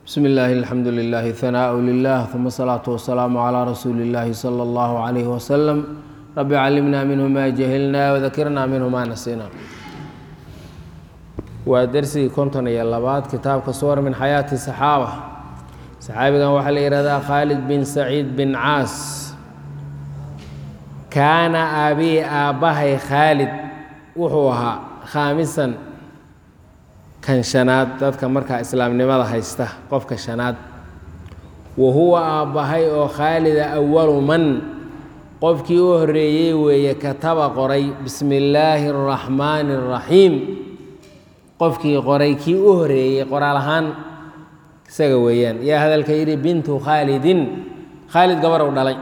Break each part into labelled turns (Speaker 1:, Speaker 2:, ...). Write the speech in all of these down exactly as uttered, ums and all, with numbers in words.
Speaker 1: بسم الله الحمد لله ثناء لله ثم الصلاة والسلام على رسول الله صلى الله عليه وسلم رب علمنا منه ما جهلنا وذكرنا منه ما نسينا ودرسي كنتن يا لبات كتاب كصور من حياة الصحابة صحابي كان وحل إرادة خالد بن سعيد بن عاص كان أبي أباه خالد وحوها خامسا kan shanaad dadka markaa islaamnimada haysta qofka shanaad wa huwa aabahay oo khaalida awalu man qofkii u horeeyey weeye kataba qoray bismi illaahi araxmaani araxiim qofkii qoray kii u horeeyey qoraal ahaan isaga weeyaan yaa hadalka yidhi bintu khaalidin khaalid gabar u dhalay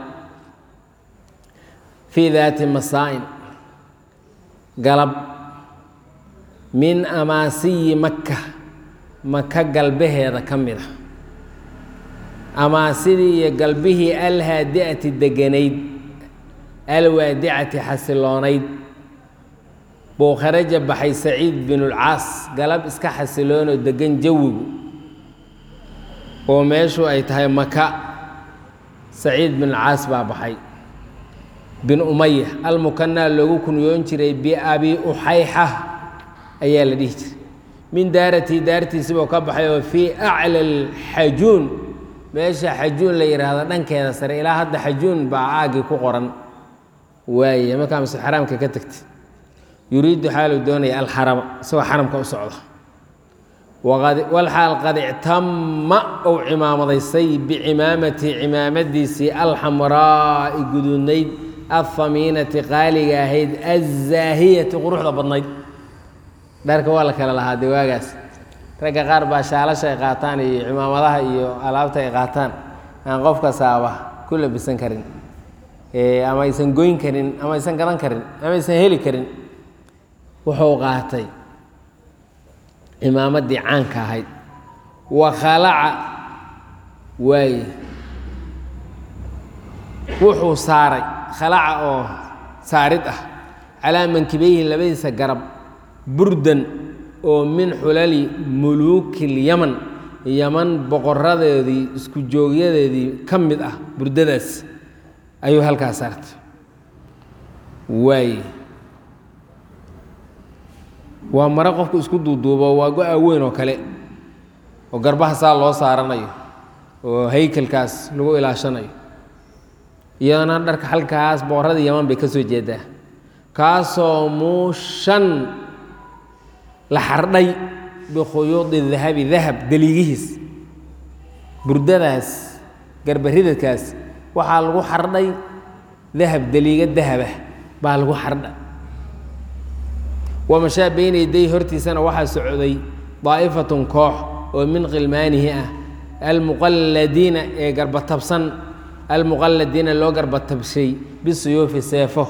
Speaker 1: fii daati masaa'in galab min amaasiyi maka maka galbaheeda ka mid a amaasidii iyo galbihii alhaadi'ati deganayd alwaadicati xasiloonayd buu kharaja baxay saciid binulcaas galab iska xasiloonoo degan jawigu oo meeshu ay tahay maka saciid binulcaas baa baxay bin umaya almukanaa loogu kunyoon jiray biabi uxayxa ayaa la dhihi jiray min daaratii daartiisibuu ka baxay oo fii acla alxajuun meesha xajuun la yidhaahdo dhankeeda sare ilaa hadda xajuun baa aagii ku qoran waaye markaa mase xaraamka ka tagtay yuriidu xaaluu doonaya alxarama isagoo xaramka u socda walxaal qad ictama ou cimaamadaysay bicimaamatii cimaamadiisii alxamraa'i guduudnayd alhamiinati qaaliga ahayd azaahiyati quruxda badnayd dharka waa la kala lahaa de waagaas ragga qaar baa shaalasha ay qaataan iyo cimaamadaha iyo alaabta ay qaataan aan qofka saaba ku labisan karin ama aysan goyn karin ama aysan gadan karin ama aysan heli karin wuxuu qaatay cimaamadii caanka ahayd wa khalaca waaye wuxuu saaray khalaca oo saarid ah calaa mankibayhi labadiisa garab burdan oo min xulali muluuki lyaman yaman boqoradeedii isku joogyadeedii ka mid ah burdadaas ayuu halkaa saartay waaye waa mare qofku isku duuduubo waa go-a weyn oo kale oo garbaha saa loo saaranayo oo haykalkaas lagu ilaashanayo iyadana dharka halkaas boqorradii yaman bay ka soo jeedaa kaasoo muushan la xardhay bikhuyuudi dahabi dahab daliigihiis burdadaas garbaridadkaas waxaa lagu xardhay dahab daliiga dahabah baa lagu xardha wamashaa bayna yaday hortiisana waxaa socday daa'ifatun koox oo min khilmaanihi ah almuqalladiina ee garbatabsan almuqalladiina loo garbatabshay bisuyuufi seefo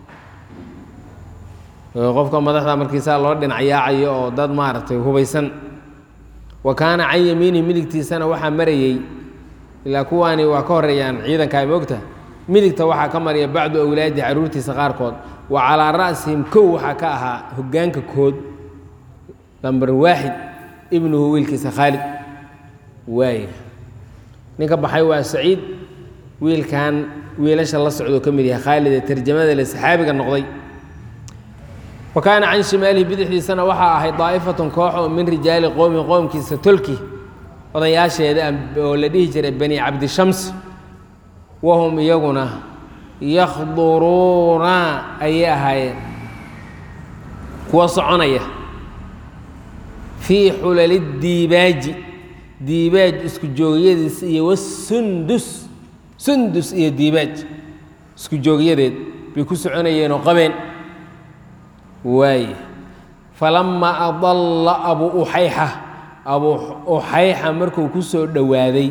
Speaker 1: qofka madaxda markiisaa loo dhinacyaacayo oo dad maaragtay hubaysan wa kaana can yamiinihi midigtiisana waxaa marayey ilaa kuwaani waa ka horeeyaan ciidankaa moogta midigta waxaa ka maraya bacdu awlaadi carruurtiisa qaarkood wa calaa ra'sihim kow waxaa ka ahaa hoggaanka kood lambar waaxid ibnuhu wiilkiisa khaalid waaye ninka baxay waa saciid wiilkan wiilasha la socdoo ka mid yahay khaalid ee tarjamada le saxaabiga noqday wa kaana can shimaalihi bidixdiisana waxaa ahayd daa'ifatun koox oo min rijaali qowmi qowmkiisa tolki odayaasheeda oo la dhihi jiray bani cabdishams wahum iyaguna yakhduruuna ayay ahaayeen kuwa soconaya fii xulali diibaaji diibaaj isku joogyadiis iyo wasundus sundus iyo diibaaj isku joogyadeed bay ku soconayeen oo qabeen waaye falamaa adalla abu uxayxa abu uxayxa markuu ku soo dhowaaday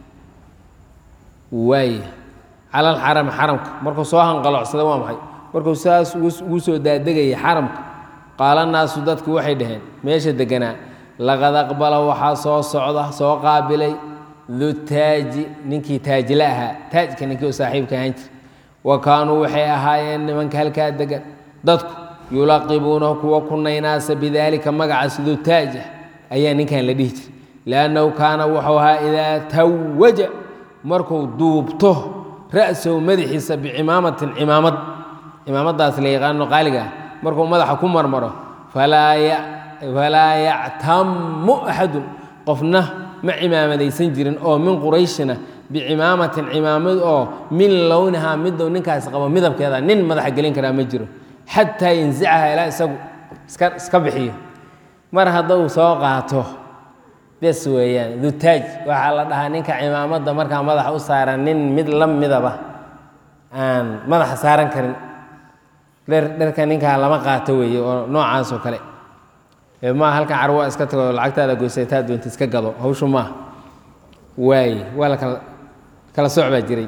Speaker 1: waaye cala alxarami xaramka markuu soo hanqaloocsaday waa maxay markuu saas ugu soo daadegayay xaramka qaala naasu dadku waxay dhaheen meesha deganaa laqad aqbala waxaa soo socda soo qaabilay dutaaji ninkii taajila ahaa taajka ninkii u saaxiibka ahaan jir wa kaanuu waxay ahaayeen nimanka halkaa degan dadku yulaqibuunahu kuwa ku naynaasa bidaalika magaca siduu taajah ayaa ninkan la dhihi jiray liannahu kaana wuxuu ahaa idaa tawaja markuu duubto ra'sahu madaxiisa bicimaamatin cimaamad cimaamadaas la yaqaano qaaliga ah markuu madaxa ku marmaro falaa yactamu axadun qofna ma cimaamadaysan jirin oo min qurayshina bicimaamatin cimaamad oo min lownihaa midou ninkaas qabo midabkeeda nin madaxa gelin karaa ma jiro xataa yansicaha ilaa isagu iska iska bixiyo mar hadduu soo qaato bes weeyaan dutaaj waxaa la dhahaa ninka cimaamadda markaa madaxa u saaran nin mid la midaba aan madaxa saaran karin dher dherka ninkaa lama qaato weeye oo noocaas oo kale maa halkan carwa iska tago lacagtaada goysaytaa doonta iska gado hawshu maaha waaye waa la kala kala sooc baa jiray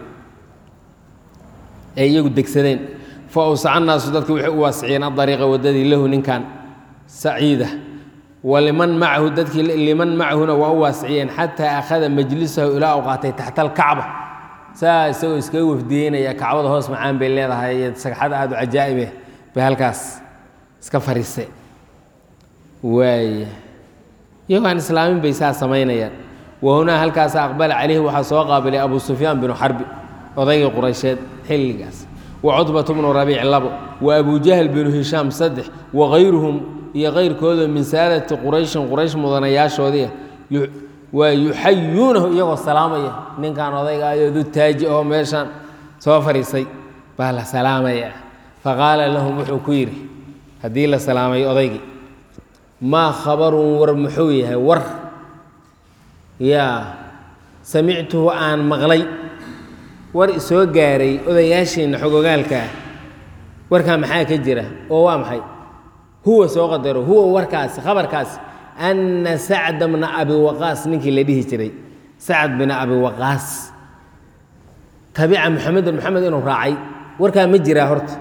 Speaker 1: ee iyagu degsadeen fa awsaca annaasu dadka waxay u waasiciyeen adariiqa waddadii lahu ninkan saciida waliman macahu dadkii liman macahuna waa u waasiciyeen xataa akhada majlisahu ilaa u qaatay taxta alkacba saa isagoo iskaga wafdiyeynaya kacbada hoos macaan bay leedahay iyo sagxada aada u cajaa'ibe bay halkaas iska fariise waaya iyagoo aan islaamin bay saa samaynayaan wahunaa halkaas aqbala calayhi waxaa soo qaabilay abu sufyaan binu xarbi odaygii quraysheed xilligaas wa cutbatu bnu rabiic labo wa abu jahl binu hishaam saddex wa kayruhum iyo kayrkooda min saadati qurayshin quraysh mudanayaashoodii waa yuxayuunahu iyagoo salaamaya ninkan odayga ayoo dutaaji oo meeshaan soo fadhiisay baa la salaamaya faqaala lahum wuxuu ku yidhi haddii la salaamay odaygii maa khabarun war muxuu yahay war yaa samictuhu aan maqlay war isoo gaaray odayaasheenna xogogaalka ah warkaa maxaa ka jira oo waa maxay huwa soo qadaro huwa warkaasi khabarkaasi anna sacda bna abi waqaas ninkii la dhihi jiray sacd bina abi waqaas tabica muxamedan moxamed inuu raacay warkaa ma jiraa horta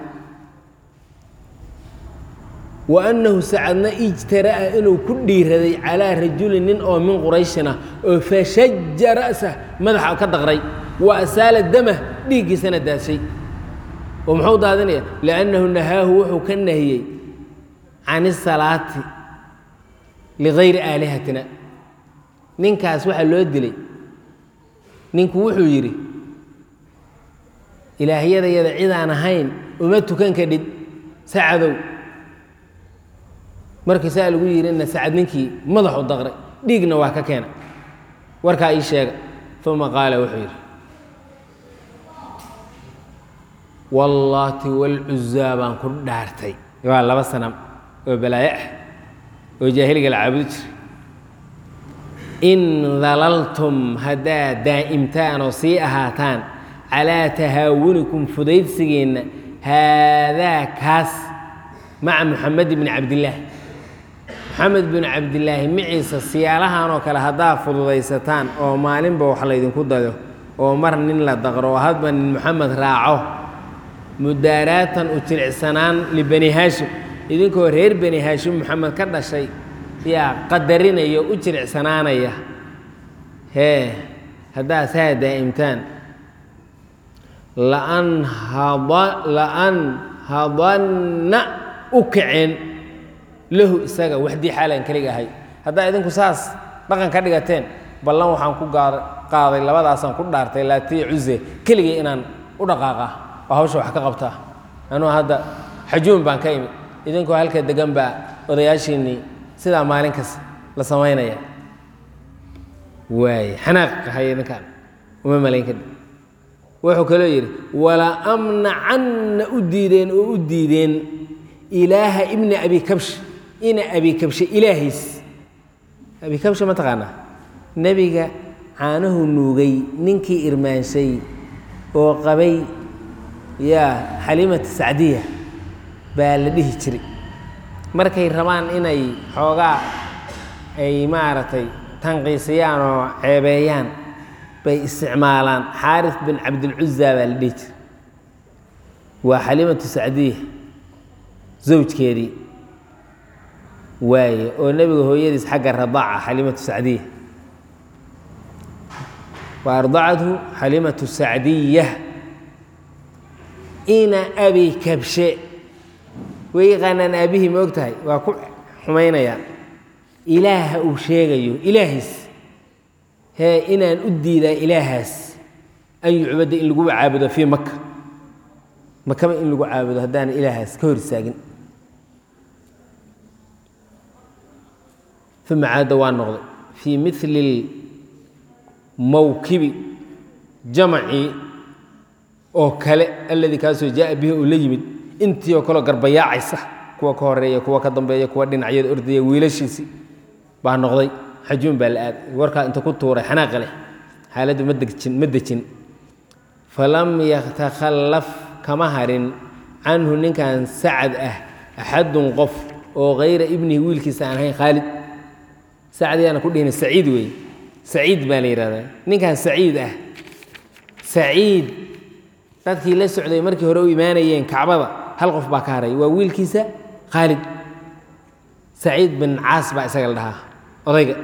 Speaker 1: wa annahu sacadna ijtara'a inuu ku dhiiraday calaa rajulin nin oo min qurayshina oo fashaja ra'sah madaxa ka daqray wa asaala damah dhiiggiisana daashay oo muxuu daadinaya liannahu nahaahu wuxuu ka nahiyey can isalaati ligayri aalihatina ninkaas waxaa loo dilay ninku wuxuu yidhi ilaahyadayada cidaan ahayn uma tukan kadhid sacadow markii saa lagu yidhina sacad ninkii madaxu daqray dhiigna waa ka keena warkaa ii sheega uma qaala wuxuu yidhi wallaati walcuzaa baan ku dhaartay waa laba sanam oo balaayo ah oo jaahiliga la caabudi jiray in dalaltum haddaad daa'imtaan oo sii ahaataan calaa tahaawunikum fudaydsigeenna haadaa kaas maca muxamed bni cabdillaah moxamed binu cabdillaahi maciisa siyaalahan oo kale haddaad fududaysataan oo maalinba wax laydinku dayo oo mar nin la daqro oo hadba nin moxamed raaco mudaaraatan u jilicsanaan libani haashim idinkoo reer bani haashim moxamed ka dhashay yaa qadarinaya u jilicsanaanaya hee haddaad saa daa'imtaan laan laan hadanna u kaceen lahu isaga waxdii xaalan keliga ahay haddaa idinku saas dhaqan ka dhigateen ballan waxaan ku qaaday labadaasaan ku dhaartay laatiya cuze keligii inaan u dhaqaaqa oo hawsha wax ka qabtaa anuu hadda xajuun baan ka imi idinkoo halka degan baa odayaashiinnii sidaa maalin kas la samaynaya waay xanaaq haya ninkaan uma malayn kadib wuxuu kaloo yidhi wala amnacanna u diideen oo u diideen ilaaha ibni abi kabsh ina abi kabshe ilaahiis abi kabshe ma taqaanaa nebiga caanahu nuugay ninkii irmaanshay oo qabay yaa xaliimata sacdiya baa la dhihi jiray markay rabaan inay xoogaa ay maaragtay tanqiisiyaan oo ceebeeyaan bay isticmaalaan xaaris bin cabdilcuza baa la dhihi jiray waa xaliimatu sacdiya zawjkeedii waaye oo nebiga hooyadiis xagga radaaca xaliimatu sacdiya wa ardacathu xaliimatu sacdiya ina abi kabshe way yaqaanaan aabihii ma og tahay waa ku xumaynayaan ilaaha uu sheegayo ilaahiis هي إن أدي ذا إلهاس أن يعبد إن لقوا عابده في مكة مكة إن لقوا عابده هدان إلهاس كور ساجن ثم عاد وان في مثل الموكب جمعي أو كلا الذي كاسو جاء به وليمد أنت وكلا قربيا عيسى كوا كوريا كوا كدنبيا كوا دين عيد أردية ويلشيسي باه نقضي حجون بالآد وركا أنت كنت ورا حناق له حالة مدكتشن مدكتشن فلم يتخلف كمهر عنه إن كان سعد أه أحد قف أو غير ابنه ويلكس عن هاي خالد سعد أنا كل هنا سعيد وي سعيد بالي هذا إن كان سعيد أه سعيد dadkii la socday markii hore u iimaanayeen kacbada hal qof baa ka haray waa wiilkiisa Khalid Saeed bin Aas baa isaga la dhahaa odayga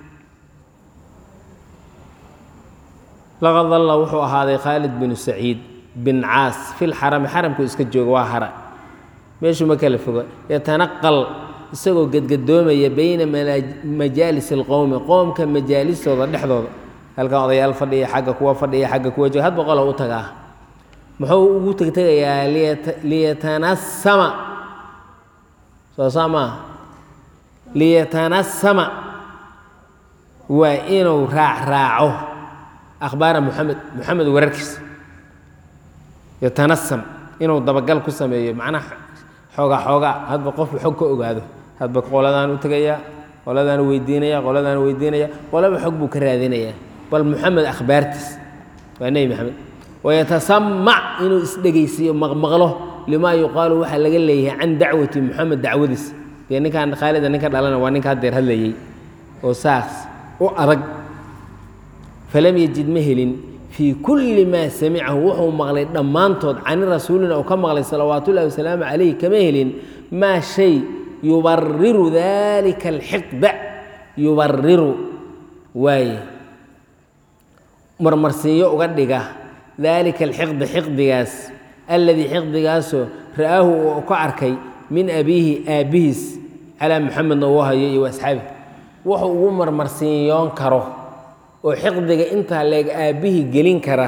Speaker 1: laqad alla wuxuu ahaaday Khalid bin Saeed bin Aas fil haram haramku iska jooga waa hara meeshu ma kala foga yatanaqal isagoo gadgadoomaya bayna majaalis alqawm qawmka majaalisooda dhexdooda halka odayaal fadhiya xagga kuwa fadhiya xagga kuwa jooga had boqol u tagaa muxuu ugu tagtagayaa liyatanassama soo sama liyatanassama waa inuu raac raaco akhbaara muxamed muxamed wararkiisa yatanassam inuu dabagal ku sameeyo macnaha xooga xooga hadba qof xog ka ogaado hadba qoladaan u tagayaa qoladaan weydiinaya qoladaan weydiinaya qolaba xog buu ka raadinayaa bal muxamed akhbaartiis waa nabi maxamed ويتسمع إنه إسدقيسي مغمغله لما يقال وحا لغليه عن دعوة محمد دعوذس لأن كان خالد أن كان لنا وأن كان دير هذا وساخس وأرق فلم يجد مهل في كل ما سمعه وحو مغلي ضمانته عن رسولنا وكم مغلي صلوات الله وسلام عليه كمهل ما شيء يبرر ذلك الحقد يبرر واي مرمرسيه وقدقه ذلك الحقد حقد جاس الذي حقد جاسه رآه وكعركي من أبيه آبيس على محمد نواه وأصحابه وهو عمر مرسيون كره وحقد أنت لقى آبيه جلين كره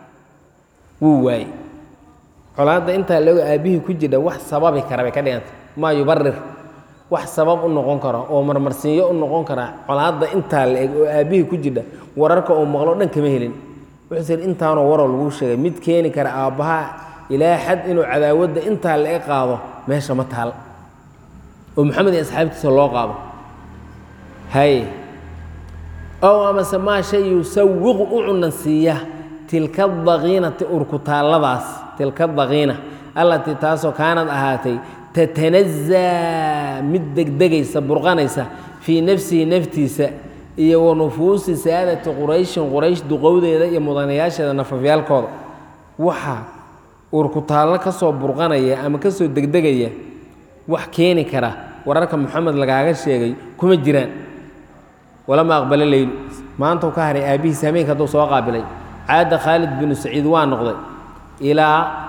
Speaker 1: وواي على أنت لقى آبيه كجدا واحد سبب كره كده ما يبرر واحد سبب إنه قنكره وعمر مرسيون إنه قنكره على أنت لقى آبيه كجدا ورارك أو مغلوطن كمهلين وحسن إنتان ورا الوشة مد كيني كر أبها إلى حد إنه عداوة إنت اللي قاضه ماشى متهل ومحمد أصحابه صلى الله قاضه هاي أو ما سماه شيء يسوق أعنسية تلك الضغينة أركتها لباس تلك الضغينة التي تاسو كانت أهاتي تتنزى مدك دقيسة برغانيسة في نفسه نفتيسة iyo wanufuusi saadati quraysh quraysh duqowdeeda iyo mudanayaasheeda nafafyaalkooda waxa urku taala ka soo burqanaya ama ka soo degdegaya wax keeni kara wararka maxamed lagaaga sheegay kuma jiraan wala ma aqbala leyl maanta ka haray aabihi saameen ka soo qaabilay aada Khalid bin Saeed waa noqday ila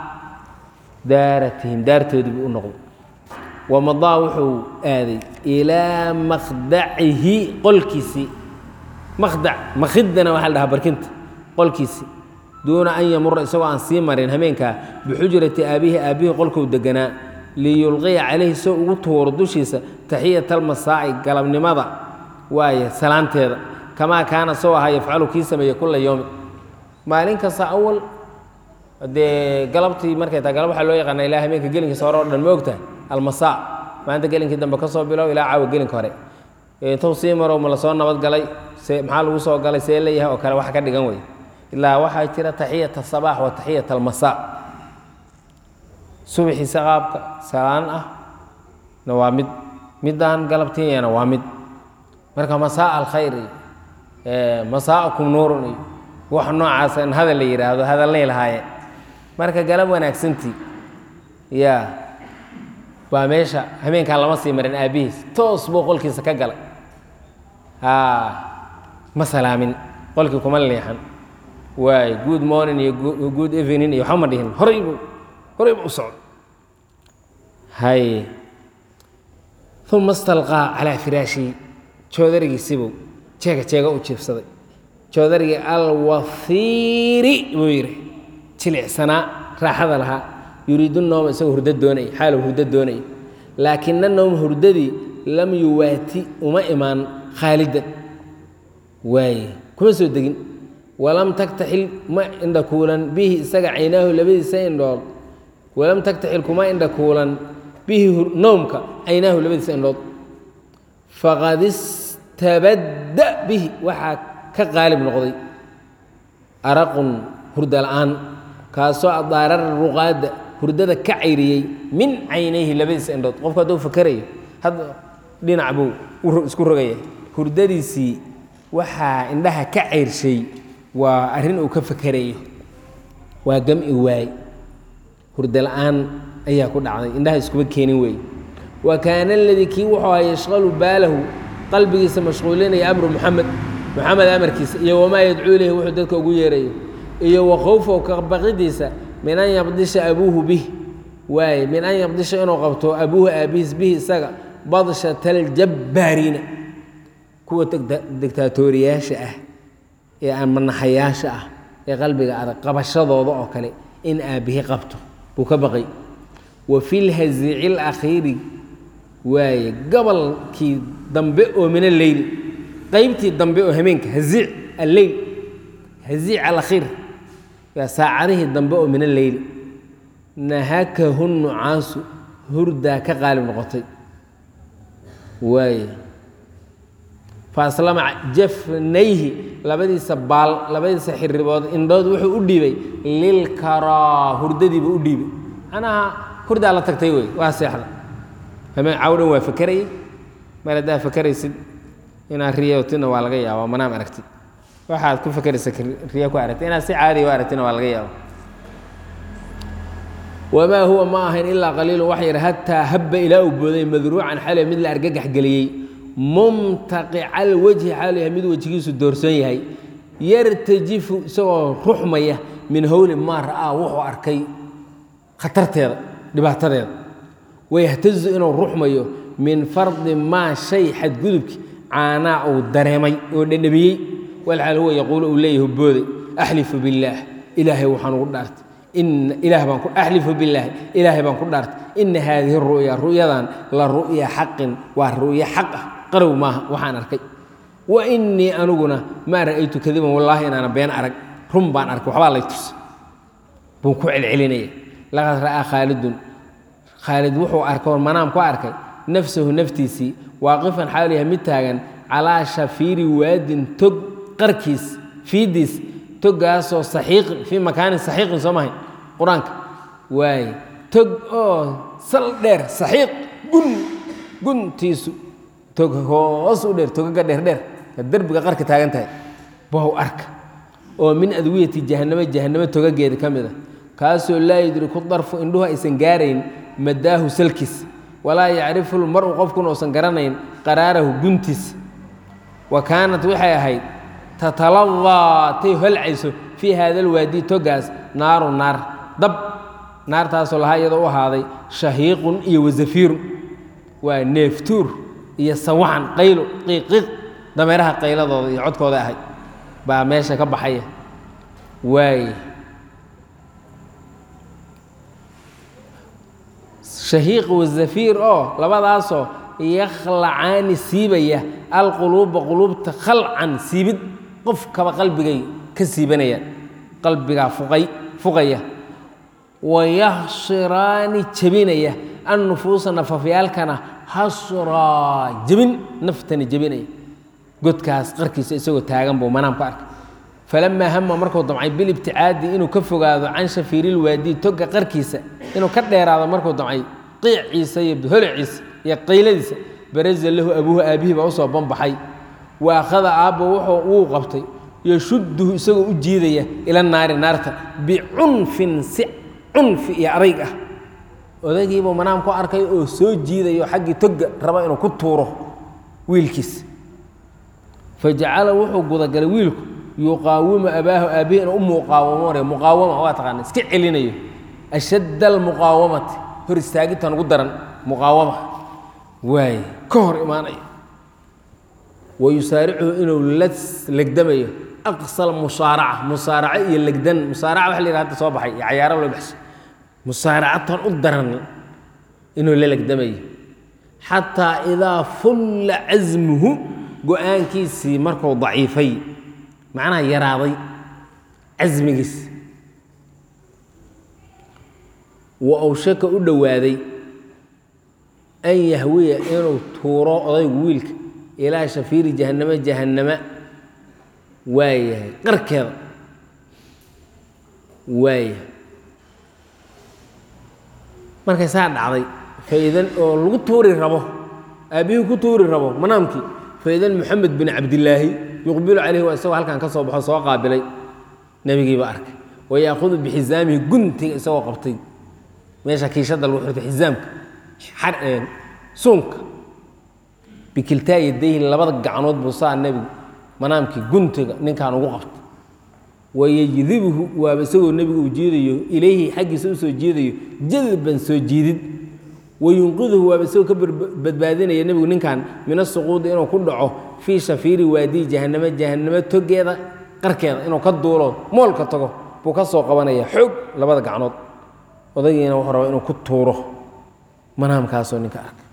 Speaker 1: daaratihim daartoodii u noqday ومضى وحو آذي إلى مخدعه قل كيسي مخدع مخدنا وحلها بركنت قل كيسي دون أن يمر سواء عن سيمرين همينك بحجرة أبيه أبيه قلك ودقنا ليلغي عليه سوء وطور دوشيس تحية المساعي قلب لماذا واي سلامت هذا كما كان سوءها يفعل كيسا كل يوم ما لينك صا أول دي قلبتي مركزة قلب حلو يغنى إله همينك قلنك صورة الموقتة المساء ما أنت قلنك دم بكسر بلو إلى عاو قلنك هري توصي مرو ملصون نبض قلي محل وصو قلي سيليها وكلا واحد كده جنوي إلا واحد ترى تحية الصباح وتحية المساء صبح سغابك سلانة نوامد مدان قلبتين نوامد مركا مساء الخير مساءكم نور وحنا عسى هذا اللي يرى هذا الليل هاي مركا قلب وناكسنتي يا وماشى همين كان لما سيمرن أبيس توس بو قولك سكجل آه مثلا من قولك كمال ليحن واي good morning good evening يا محمد هن هريب هريب أصعد هاي ثم استلقى على فراشي شو ذري يسيبه شيكا شيكا وشيف صدق joodariga alwathiiri buu yidhi jilicsanaa raaxada lahaa yuriidu nooma isagoo hurdo doonay xaalow hurdo doonay laakina nooma hurdadii lam yuwaati uma imaan khaalidan waaye kuma soo degin walam tagtaxil ma indha kuulan bihi isaga caynaahu labadiisa indhood walam tagtaxil kuma indha kuulan bihi noomka caynaahu labadiisa indhood faqad istabadda bihi waxaa ka qaalib noqday araqun hurda la'aan kaasoo adaarar ruqaadda hurdada ka cayriyey min caynayhi labadiisa indhood qofku hadduu fakerayo hadda dhinac buu isku rogaya hurdadiisii waxaa indhaha ka cayrshay waa arrin uu ka fakerayo waa gam'i waay hurda la'aan ayaa ku dhacday indhaha iskuba keenin weeye wa kaana aladii kii wuxuu aha yashqalu baalahu qalbigiisa mashquulinaya amru muxamed muxamed amarkiisa iyo wamaa yadcuu ilayhi wuxuu dadka ugu yeerayo iyo wa khowfahu ka baqidiisa min an yabdisha abuuhu bih waaye min an yabdisha inuu qabto abuuhu aabihiis bihi isaga badshata aljabbaariina kuwa degtaatooriyaasha ah ee aan manaxayaasha ah ee qalbiga adag qabashadooda oo kale in aabbihi qabto buu ka baqay wa fi lhaziici alakhiiri waaye gobolkii dambe oo min alleyli qaybtii dambe oo hameenka haziic alleyl haziic alakhiir waa saacadihii dambe oo min alleyli nahakahu nucaasu hurdaa ka qaalib noqotay waaye faaslama jafnayhi labadiisa baal labadiisa xiribood indhood wuxuu u dhiibay lilkaraa hurdadiiba u dhiibay macnaha hurdaa la tagtay wey waa seexda hameen cawdhan waa fakerayay mar haddaa fakeraysid inaad riyootina waa laga yaaba manaam aragtid waxaad ku fakeraysa riyo ku aragtid inaad si caadiya u aragtina waa laga yaaba wamaa huwa ma ahayn ilaa qaliilu wax yar hataa habba ilaa uu booday madruucan xale mid la argagax geliyey mumtaqica alwajhi xaalu yahay mid wejigiisu doorsoon yahay yartajifu isagoo ruxmaya min howli maa ra'aa wuxuu arkay khatarteeda dhibaatadeeda wayahtazu inuu ruxmayo min fardi maa shay xadgudubki caanaa uu dareemay oo dhadhamiyey walxaal huwa yaquulu uu leeyahu booday axlifu billaah ilaahay waxaan ugu dhaartay in ilaah baan ku axlifu billaahi ilaahay baan ku dhaartay ina haadihi ru'ya ru'yadan la ru'ya xaqin waa ru'ya xaq ah qarow maaha waxaan arkay wa inii aniguna maa ra'aytu kadiban wallaahi inaana been arag run baan arkay waxbaa lay tus buu ku celcelinaya laqad ra'aa khaalidun khaalid wuxuu arkay oo manaam ku arkay nafsahu naftiisii waaqifan xaal yahay mid taagan calaa shafiiri waadin tog qarkiis fiidiis togaasoo saxiiqin fii makaanin saxiiqin soo mahay qur-aanka waaye tog oo sal dheer saxiiq gun guntiisu tog hoos u dheer togaga dheerdheer derbiga qarka taagan tahay bow arka oo min adwiyati jahannamo jahannamo togageeda ka mid a kaasoo laa yudriku darfu indhuhu aysan gaarayn madaahu salkiis walaa yacrifu lmaru qofkuna uusan garanayn qaraarahu guntiis wa kaanat waxay ahayd tataladaa tay holcayso fii haada alwaadi togaas naaru naar dab naartaasoo lahaa iyadoo u ahaaday shahiiqun iyo wazafiirun waa neeftuur iyo sawaxan qaylo qiiqiiq dameeraha qayladooda iyo codkooda ahayd baa meesha ka baxaya waaye shahiiq wazafiir oo labadaasoo yakhlacaani siibaya alquluuba quluubta khalcan siibid qof kaba qalbigay ka siibanayaan qalbigaa fuqay fuqaya wayahshiraani jebinaya annufuusa nafafyaalkana hasraa jebin naftani jebinaya godkaas qarkiisa isagoo taagan buu manaam ka arkay falamaa hama markuu damcay bilibticaadi inuu ka fogaado can shafiirilwaadi toga qarkiisa inuu ka dheeraado markuu damcay qiiciisa iyo holiciisa iyo qayladiisa baraza lahu abuuhu aabihii baa usoo banbaxay wa akhada aabbo wuxuu wuu qabtay yashudduhu isagoo u jiidaya ila naari naarta bicunfin si cunfi iyo adayg ah odaygiibuu manaam ku arkay oo soo jiidayo xaggii toga raba inuu ku tuuro wiilkiisa fajacala wuxuu gudagalay wiilku yuqaawimu abaahu aabbihi inuu u muqaawamo muqaawama waa taqaana iska celinayo ashadda almuqaawamati hor istaagintan ugu daran muqaawama waaye ka hor imaanayo wayusaaricuhu inuu la legdamayo أقصى المصارعة مصارعة يلقدن مصارعة وحلي هذا صباحي عيارة ولا بحس مصارعة أقدرن إنه للقدمي حتى إذا فل عزمه قوان كيسي مركو ضعيفي معناها يراضي عزم كيس وأوشك أدوادي أن يهوي إنه تورا أضي ويلك إلى شفير جهنم جهنم وايه قركض وايه markay saa dhacday faydan oo lagu tuuri rabo abiyu ku tuuri rabo manaamki faydan maxamed bin abdullah yuqbilu alayhi wa sawa halkan ka soo baxo soo qaabilay nabigii ba arkay way yaakhudhu bi hizami gunti soo qabtay meesha kiishada lagu xirto hizaamka xar sunka bikiltaa yadayhi labada gacanood buu saa nabiga manaamkii guntiga ninkaan ugu qabtay wayajdibuhu waaba isagoo nebigu u jiidayo ilayhi xaggiisa u soo jiidayo jadban soo jiidid wayunqiduhu waaba isagoo ka badbaadinaya nebigu ninkaan min asuquudi inuu ku dhaco fii shafiiri waadii jahannama jahannama togeeda qarkeeda inuu ka duulo moolka tago buu ka soo qabanaya xoog labada gacnood odaygiina wuxuu rabaa inuu ku tuuro manaamkaasoo ninka arkay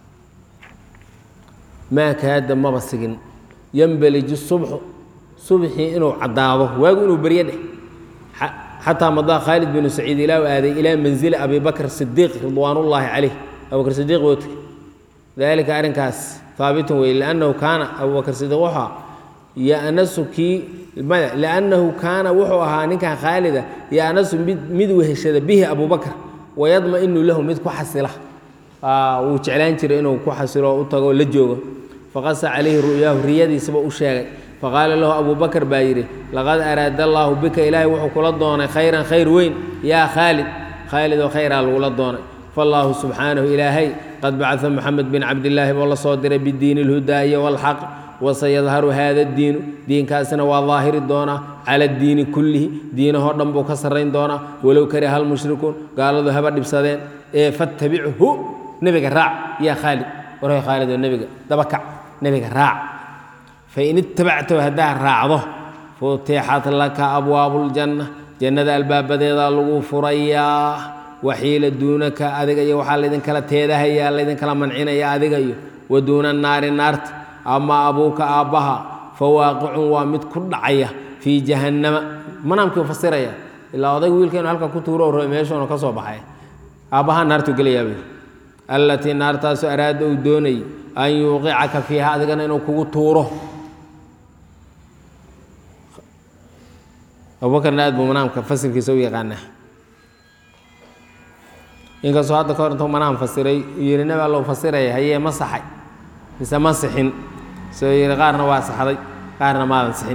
Speaker 1: maa kaada maba sigin ينبلج الصبح صبحي إنه عضاضه واجو إنه بريده حتى مضى خالد بن سعيد إلى وآذي إلى منزل أبي بكر الصديق رضوان الله عليه أبو بكر الصديق وتك ذلك أرنكاس ثابت لأنه كان أبو بكر الصديق وحى يأنس كي لأنه كان وحوها نكا خالدا يأنس مدوه الشد به أبو بكر ويضمئن له مد كحسله آه وتعلان ترى إنه كحسله وتقول لجوه فقص عليه رؤياه ريادي سبا أشاغي فقال له أبو بكر بايري لقد أراد الله بك إلهي وحكول الدوني خيرا خير وين يا خالد خالد وخير الولد دوني فالله سبحانه إلهي قد بعث محمد بن عبد الله والله صادر بالدين الهداية والحق وسيظهر هذا الدين دين كاسنا وظاهر الدونة على الدين كله دينه رنبو كسرين دونة ولو كره المشركون قالوا ذهب بسادين إيه فاتبعه نبي الراع يا خالد وروي خالد والنبي دبكع نبي الراع فإن اتبعته هداه راعضه فتحت لك أبواب الجنة جنة الباب بديضا لغو فريا وحيل دونك أذيك يوحى الذين كلا تيدها يا الذين كلا منعين يا أذيك ودون النار النار أما أبوك أبها فواقع ومد كل عيه في جهنم ما نمكن يفسر يا إلا أذيك ويل كانوا هلك كتورو رميشون وكسو بحي أبها النار تقول يا بي التي النار تاسو أرادوا دوني أن يوقعك فيها هذا كان إنه كوتوره أبو بكر ناد بمنام كفسر كيسوي قانه إنك سواد كورن تو منام فسري يرينا بالله فسري هي مسحي بس مسحين سوي قارن واسح هذي قارن ما مسحين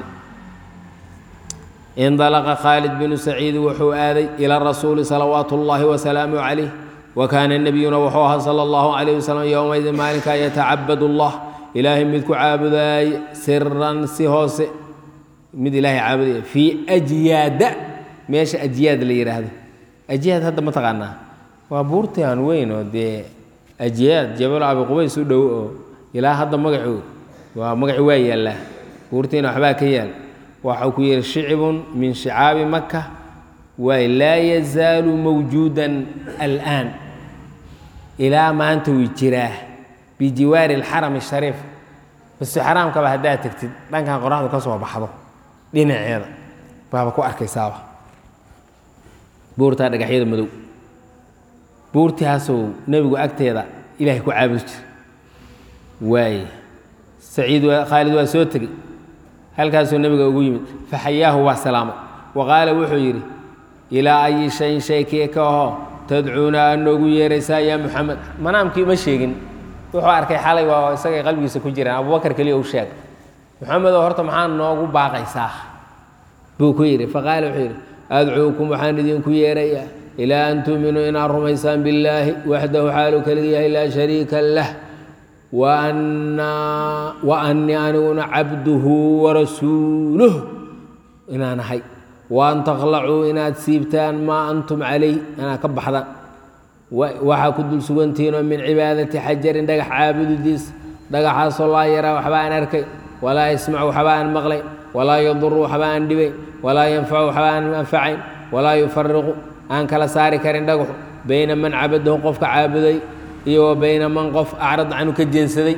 Speaker 1: انطلق خالد بن سعيد وحو آذي إلى الرسول صلوات الله وسلامه عليه وكان النبي وحوها صلى الله عليه وسلم يومئذ مالك يتعبد الله إلهي مدك عابد سرا سهوس مد إلهي عابد في أجياد ماشي أجياد اللي هذا أجياد هذا ما تغنى وبورتي عن وين ودي أجياد جبل أبي قبيس ودو إلى هذا مقعو ومقعو ويا الله بورتين وحباك يال وحكير شعب من شعاب مكة ولا يزال موجودا الآن إلى ما أنت وجراه بجوار الحرم الشريف بس حرام كبه هدايا تكتب لأن كان قرآن كسوة بحضه لين عيادة بابا كو أركي ساوة بورتا دقحيد مدو بورتي هاسو نبي أكتيدا إلهي كو عابد واي سعيد وخالد وسوتري هل كاسو النبي قويم فحياه وسلامه وقال وحيري إلى أي شيء شيء كيكه تدعونا أن نقول يا رسا يا محمد ما نام كي مشيقن وحو أركي حالي وسقي قلبي سكجرا أبو بكر كلي وشاك محمد وهرت محان نوغو باقي ساخ بوكيري فقال وحيري أدعوكم وحاندين كويريا إلى أن تؤمنوا إن الرميسان بالله وحده حالك لله لا شريك له وأن وأني أنا عبده ورسوله إن أنا حي وأن تخلعوا إن تسيبتان ما أنتم عليه أنا كبحضا وحا كدل سوانتين من عبادة حجر دقح عابد ديس دقح صلى الله يرى وحبان أركي ولا يسمع وحبان مغلي walaa yaduru waxba aan dhibayn walaa yanfacu waxba aan anfacayn walaa yufariqu aan kala saari karin dhagaxu bayna man cabadahu qofka caabuday iyo wa bayna man qof acrad canhu ka jeensaday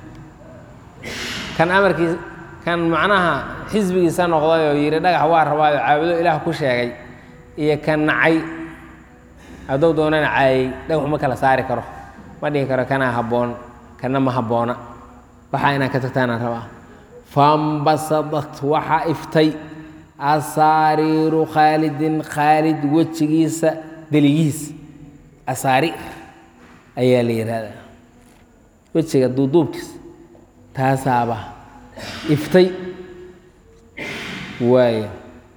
Speaker 1: kan amarkiisa kan macnaha xisbigiisa noqday oo yidhi dhagax waa rabaayo caabudo ilaah ku sheegay iyo kan nacay hadduu doonana caayay dhagaxu ma kala saari karo ma dhihi karo kanaa habboon kana ma habboona waxaa inaad ka tagtaanaan rabaa fambasadat waxaa iftay asaariiru khaalidin khaalid wejigiisa deligihiisa asaariir ayaa la yidhaahdaa wejiga duuduubkiisa taasaaba iftay waaya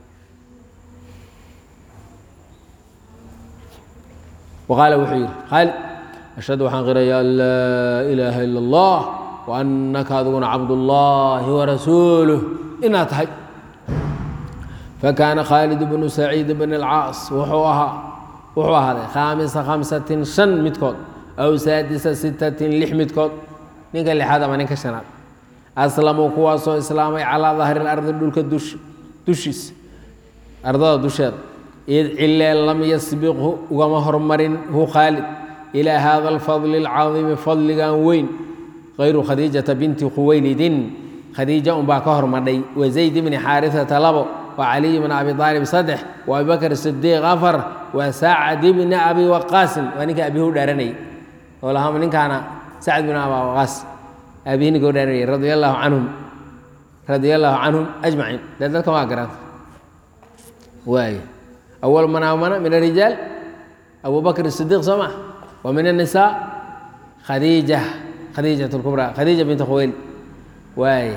Speaker 1: waqaala wuxuu yidhi khaalid ashhadu waxaan qirayaa an laa ilaaha ila allah wa annaka adiguna cabdullaahi warasuuluh inaad tahay fakaana khaalid bnu saciid bn alcaas wuxuu ahaa wuxuu ahaaday khaamisa khamsatin shan midkood aw saadisa sittatin lix midkood ninka lixaad ama ninka shanaad aslamuu kuwaasoo islaamay calaa dahri lardi dhulka dush dushiisa ardada dusheeda id cilee lam yasbiqhu ugama hormarin hu khaalid ilaa hada alfadli alcadiimi fadligan weyn kayru khadiijata binti khuwaylidin khadiija unbaa ka hormadhay wa zayd bni xaarisata labo wa caliy bni abi aalib saddex wa abibakr sidiiq afar wa sacd bni abi waqaasin waa ninka abihi u dhaaranayay oo lahaa ninkaana sacd bni abi waqaas abihi ninka u dhaaranayay radia allaahu canhum radia allaahu canhum ajmaciin dee dadka waa garanta waay أول من آمن من الرجال أبو بكر الصديق سمع ومن النساء خديجة خديجة الكبرى خديجة بنت خويلد واي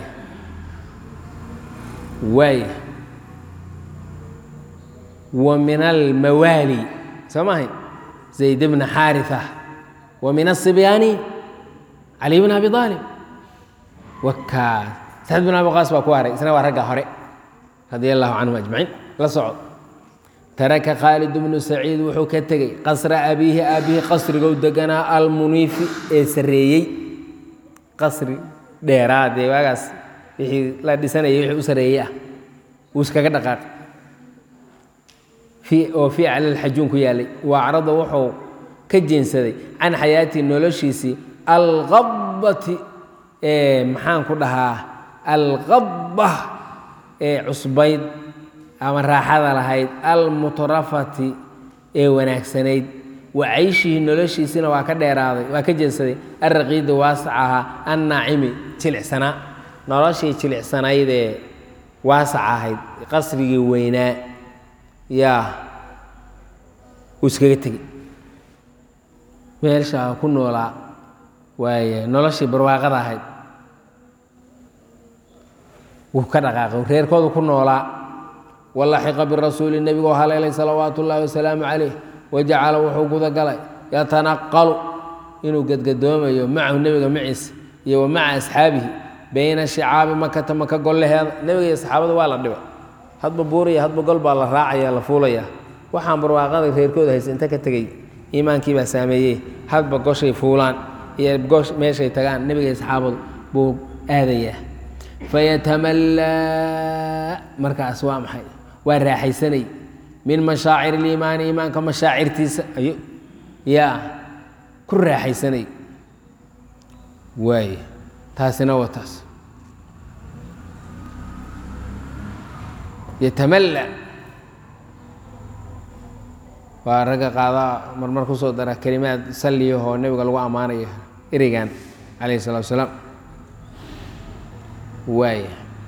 Speaker 1: واي ومن الموالي سمعي زيد بن حارثة ومن الصبيان علي بن أبي طالب وكا سعد بن أبي وقاص وكواري سنة ورقة هوري رضي الله عنهم أجمعين لا صعود taraka khaalid bnu saciid wuxuu ka tegey qasra abiihi aabihi qasrigou deganaa almuniifi ee sarreeyey qasri dheeraad ee waagaas wixii la dhisanayay wixii u sarreeyey ah wuu iskaga dhaqaaqay fii oo fii cala alxajuun ku yaalay waacrada wuxuu ka jeensaday can xayaatii noloshiisii alqabbati ee maxaan ku dhahaa alqabba ee cusbayd ama raaxada lahayd almutrafati ee wanaagsanayd wa cayshihi noloshiisina waa ka dheeraaday waa ka jeensaday alraqiidi waasacaha annaacimi jilicsanaa noloshii jilicsanayd ee waasac ahayd qasrigii weynaa yaa uu iskaga tegey meelshaa ku noolaa waaye noloshii barwaaqada ahayd wuu ka dhaqaaqay reerkoodu ku noolaa walaxiqa birasuuli nebigoo haleelay salawaatu ullaahi wasalaamu calayh wajacala wuxuu guda galay yatanaqalu inuu gadgadoomayo macahu nebiga maciisa iyo wa maca asxaabihi bayna shicaabi makata maka golleheeda nebiga iyo saxaabada waa la dhibay hadba buuriya hadba gol baa la raacaya la fuulaya waxaan barwaaqada reerkooda haysa inta ka tegey iimaankii baa saameeyey hadba goshay fuulaan iyo gosh meeshay tagaan nebiga iyo saxaabadu buu aadayaa fayatamallaa markaas waa maxay waa raaxaysanay min mashaacir iliimaani iimaanka mashaacirtiisa ayo yaa ku raaxaysanay waay taasina waa taas yatamalla waa ragga qaadaa marmar ku soo dara kelimaad salliyahoo nebiga lagu ammaanayo ereygan calayhi salatu wasalaam waay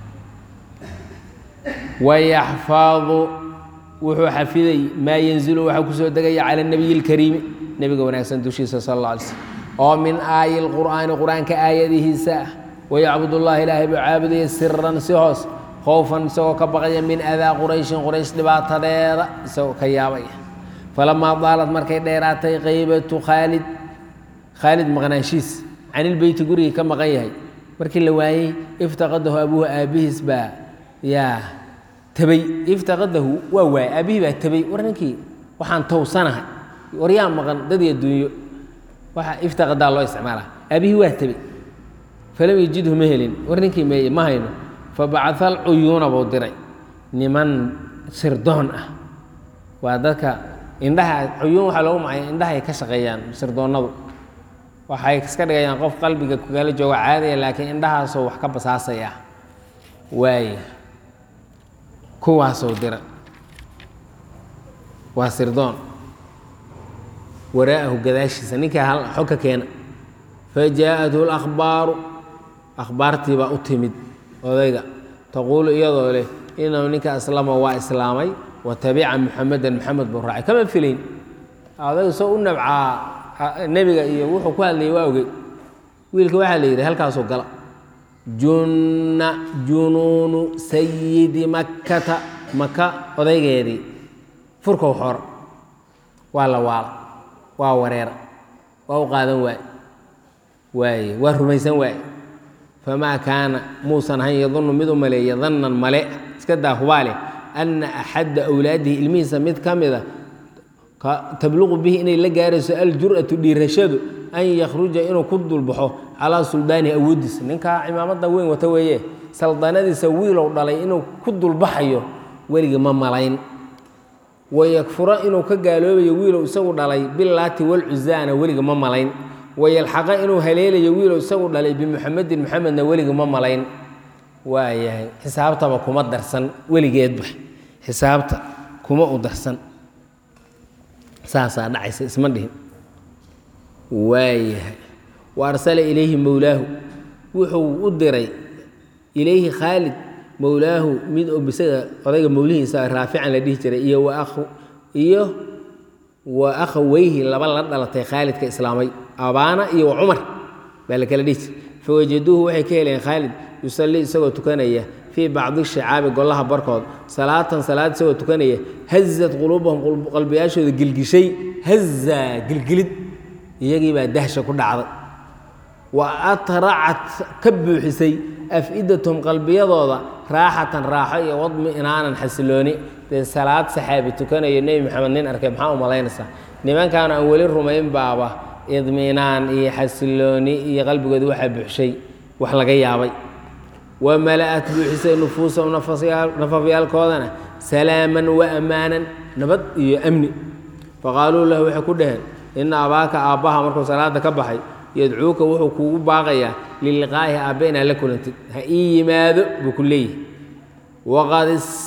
Speaker 1: wayaxfaadu wuxuu xafiday maa yanzilu waxaa ku soo degaya cala nabiyi اlkariimi nebiga wanaagsan dushiisa sal اlla alay slm oo min aayi lqur'aani qur'aanka aayadihiisa ah wayacbud اllahi ilaahay buu caabudaya siran si hoos khowfan isagoo ka baqaya min adaa qurayshin quraysh dhibaatadeeda isagoo ka yaabaya falamaa daalad markay dheeraatay qaybatu khaalid khaalid maqnaanshiis can ilbeyti gurigii ka maqan yahay markii la waayey iftaqadahu abuuhu aabbihiis baa yaa tabay iftaqadahu waa waayey aabbihii baa tabay war ninkii waxaan towsanahay war yaa maqan dad iyo adduunyo waxa iftaqadaa loo isticmaalaa aabbihii waa tabay falam yajidhu ma helin war ninkii meeye ma hayno fabacaa alcuyuuna buu diray niman sirdoon ah waa dadka indhaha cuyuun waxaa loogu macaya indhahay ka shaqeeyaan sirdoonnadu waxay iska dhigayaan qof qalbiga kugala jooga caadiya laakiin indhahaasoo wax ka basaasaya waaye kuwaasoo dira waa sirdoon waraa'ahu gadaashiisa ninkaa hal xog ka keena fajaa'athu alakhbaaru akhbaartii baa u timid odayga taquulu iyadoo leh inahu ninka aslama waa islaamay wa tabica muxamedan maxamed buu raacay kama filayn odayga soo u nabcaa nebiga iyo wuxuu ku hadlayay waa ogey wiilka waxaa la yidhi halkaasuu gala junna junuunu sayidi makkata maka odaygeedii furkow xor waa la waala waa wareera waa u qaadan waaye waaye waa rumaysan waaye famaa kaana muusan ahayn yadunnu mid u maleeya dannan male iska daa hubaa leh anna axadda awlaadihi ilmihiisa mid ka mida tabluqu bihi inay la gaarayso aljur'atu dhiirashadu an yakhruja inuu ku dulbaxo calaa suldaanihi awooddiisa ninkaa cimaamadda weyn wata weeye saldanadiisa wiilow dhalay inuu ku dulbaxayo weligii ma malayn wayakfura inuu ka gaaloobayo wiilow isagu dhalay bilaati walcuzaana weliga ma malayn wayalxaqa inuu haleelayo wiilow isagu dhalay bimuxamedin muxamedna weliga ma malayn waayahay xisaabtaba kuma darsan weligeedba xisaabta kuma u darsan saasaa dhacaysa isma dhihin waayahay wa arsala ilayhi mowlaahu wuxuu u diray ilayhi khaalid mowlaahu mid oo bisaga odayga mowlihiisa raafican la dhihi jiray iyo wa akhu iyo wa akhawayhi laba la dhalatay khaalidka islaamay abaana iyo wa cumar baa la kala dhihi jiray fawajaduuhu waxay ka heleen khaalid yusallii isagoo tukanaya fii bacdi shicaabi golaha barkood salaatan salaad isagoo tukanaya hazat quluubahum qalbiyaashooda gilgishay hazaa gilgilid iyagii baa dahsha ku dhacday wa atracat ka buuxisay af-idatahum qalbiyadooda raaxatan raaxo iyo wadmi inaanan xasilooni dee salaad saxaabi tukanayo nebi maxamed nin arkay maxaa u malaynaysaa nimankaan aan weli rumayn baaba idminaan iyo xasilooni iyo qalbigooda waxaa buuxshay wax laga yaabay wa mala'at buuxisay nufuusahum nafafyaalkoodana salaaman wa ammaanan nabad iyo amni faqaaluu lahu waxay ku dhaheen ina abaaka aabbaha markuu salaada ka baxay yadcuuka wuxuu kuugu baaqayaa liliqaa'ihi aabbe inaad la kulantid ha ii yimaado buu ku leeyahay waqad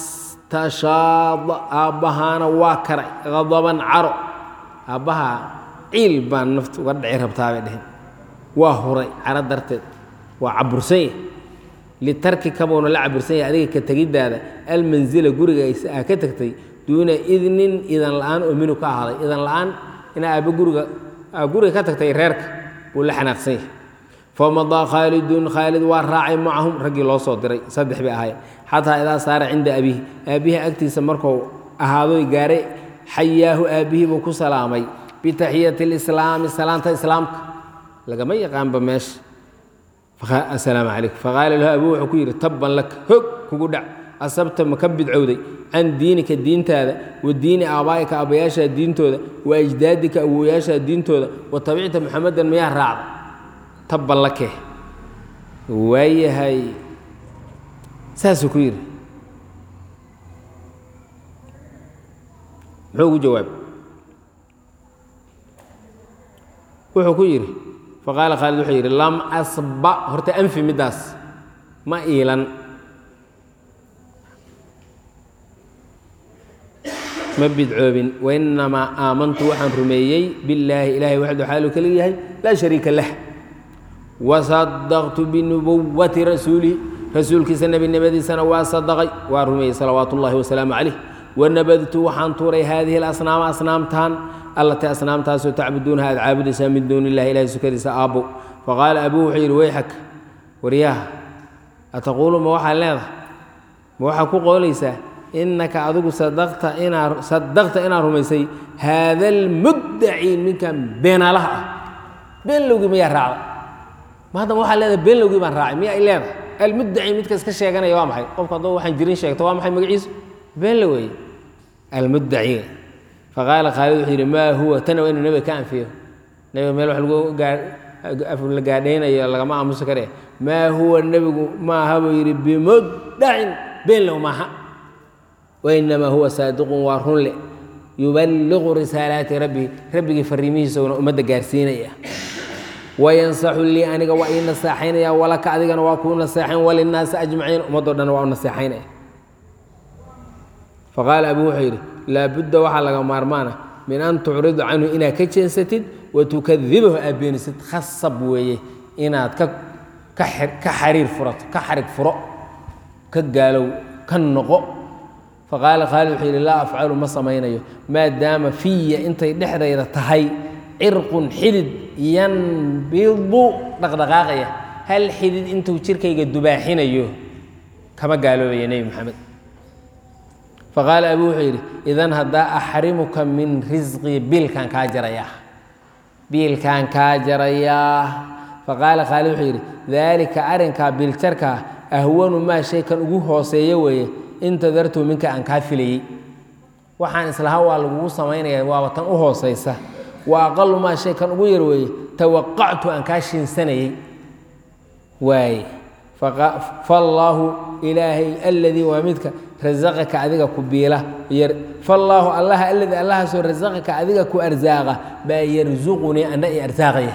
Speaker 1: istashaada aabbahaana waa karay qadaban caro aabbaha ciil baan nafta uga dhici rabtaa bay dheheen waa huray caro darteed waa cabursan yahay litarkika buuna la cabursan yahay adiga ka tegiddaada almanzila guriga aa ka tagtay duuna idnin idan la-aan oo minu ka ahaaday idan la-aan inaa aabbe guriga aa guriga ka tagtay reerka wuu la xanaaqsan yahay famadaa khaalidun khaalid waa raacay macahum raggii loo soo diray saddex bay ahaayeen xataa idaa saara cinda abiihi aabbihi agtiisa markuu ahaadoy gaaray xayaahu aabbihii buu ku salaamay bitaxiyati lislaami salaanta islaamka lagama yaqaanba meesha assalaamu calaykum faqaala lahu abuu wuxuu ku yidhi tabban laka hog kugu dhac asabta ma ka bidcowday can diinika diintaada wa diini aabaa'ika aabbayaashaa diintooda wa ajdaadika awowayaashaa diintooda wa tabicta muxamedan miyaa raacda tabban lakeh waayahay saasuu ku yidhi muxuu ugu jawaabay wuxuu ku yidhi faqaala khaalid wuxuu yidhi lam asba horta anfi middaas ma iilan ma bidcoobin wainamaa aamantu waxaan rumeeyey billaahi ilaahay waxdu xaaluu ka leeyahay laa shariika lah wasadaqtu binubuwati rasuulihi rasuulkiisa nebinimadiisana waa sadaqay waa rumeeyey salawaatu ullahi wasalaamu calayh wanabadtu waxaan tuuray haadihi alasnaama asnaamtaan allatii asnaamtaasoo tacbuduunaha aad caabudaysaa min duuni illahi ilahay sukadiisa aabbow faqaala abuu wuxuu yidhi weyxak waryaha ataquulu ma waxaad leedahay ma waxaad ku qoolaysaa inaka adigu sadaqta inaa sadaqta inaad rumaysay haada almuddaci ninkan beenaalaha ah beenlowgii miyaa raacday ma haddaba waxaa leedahay beenlowgii baan raacay miyaa i leedahay almuddaci midka iska sheeganaya waa maxay qofka hadduu waxaan jirin sheegto waa maxay magaciisu beenlow weeye almuddaci faqaala khaalid wuxuu yidhi maa huwa tana waa inuu nebiga ka anfiyo nebiga meel wax lagu gaar aflagaadhaynayo lagama aamusi kare maa huwa nebigu maaha buu yidhi bimudacin been low maaha wainamaa huwa saadiqun waa runle yuballiqu risaalaati rabbihi rabbigii fariimihiisaguna ummadda gaarsiinaya wayansaxu lii aniga waa ii naseexaynaya walaka adigana waa kuu naseexayn walinnaasi ajmaciin ummadoo dhan waa u naseexaynaya faqaala abuu wuxuu yidhi laabudda waxaa laga maarmaana min an tucridu canhu inaad ka jeensatid watukadibahu aad beenisid khasab weeye inaad ka ka xariir furato ka xarig furo ka gaalow ka noqo faqaala khaalid wuxuu yidhi laa afcalu ma samaynayo maadaama fiya intay dhexdayda tahay cirqun xidid yanbidu dhaqdhaqaaqaya hal xidid intuu jirkayga dubaaxinayo kama gaaloobaya nebi maxamed faqaala abuu wuxuu yidhi idan haddaa axrimuka min risqii biilkaan kaa jarayaa biilkaan kaa jarayaa faqaala khaalid wuxuu yidhi daalika arrinkaa biiljarkaa ahwanu maa shay kan ugu hooseeyo weeye intadartuu minka aan kaa filayey waxaan islaha waa lagugu samaynaya waaba tan u hoosaysa wa aqalu maa shay kan ugu yar weeye tawaqactu aan kaa shiinsanayey waaye faallaahu ilaahay aladii waa midka rasaqaka adiga ku biila faallaahu allaha aladii allahaasoo rasaqaka adiga ku arsaaqa baa yarsuqunii ana i arsaaqaya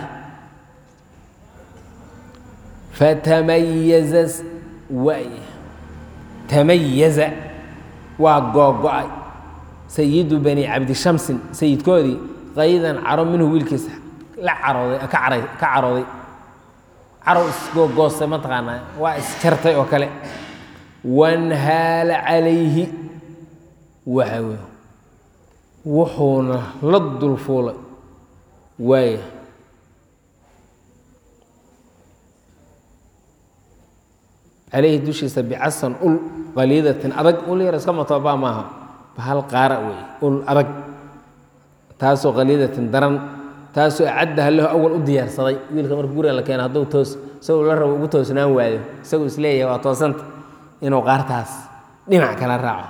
Speaker 1: fatamayaza waay tamayaza waa googo-ay sayidu bani cabdishamsin sayidkoodii qaydan caro minhu wiilkiisa la carooday ka caray ka carooday carow isgoogoostay mataqaanaa waa isjartay oo kale wanhaala calayhi waxa wey wuxuuna la dulfuulay waaya calayhi dushiisa bicasan ul qaliidatin adag ul yar iska matoobaa maaha bahal qaara wey ul adag taasoo qaliidatin daran taasoo acaddaha lahu awal u diyaarsaday wiilka marka guriga la keeno hadduu toos isagoo la rabo ugu toosnaan waayo isagoo isleeyahay waa toosanta inuu qaartaas dhinac kala raaco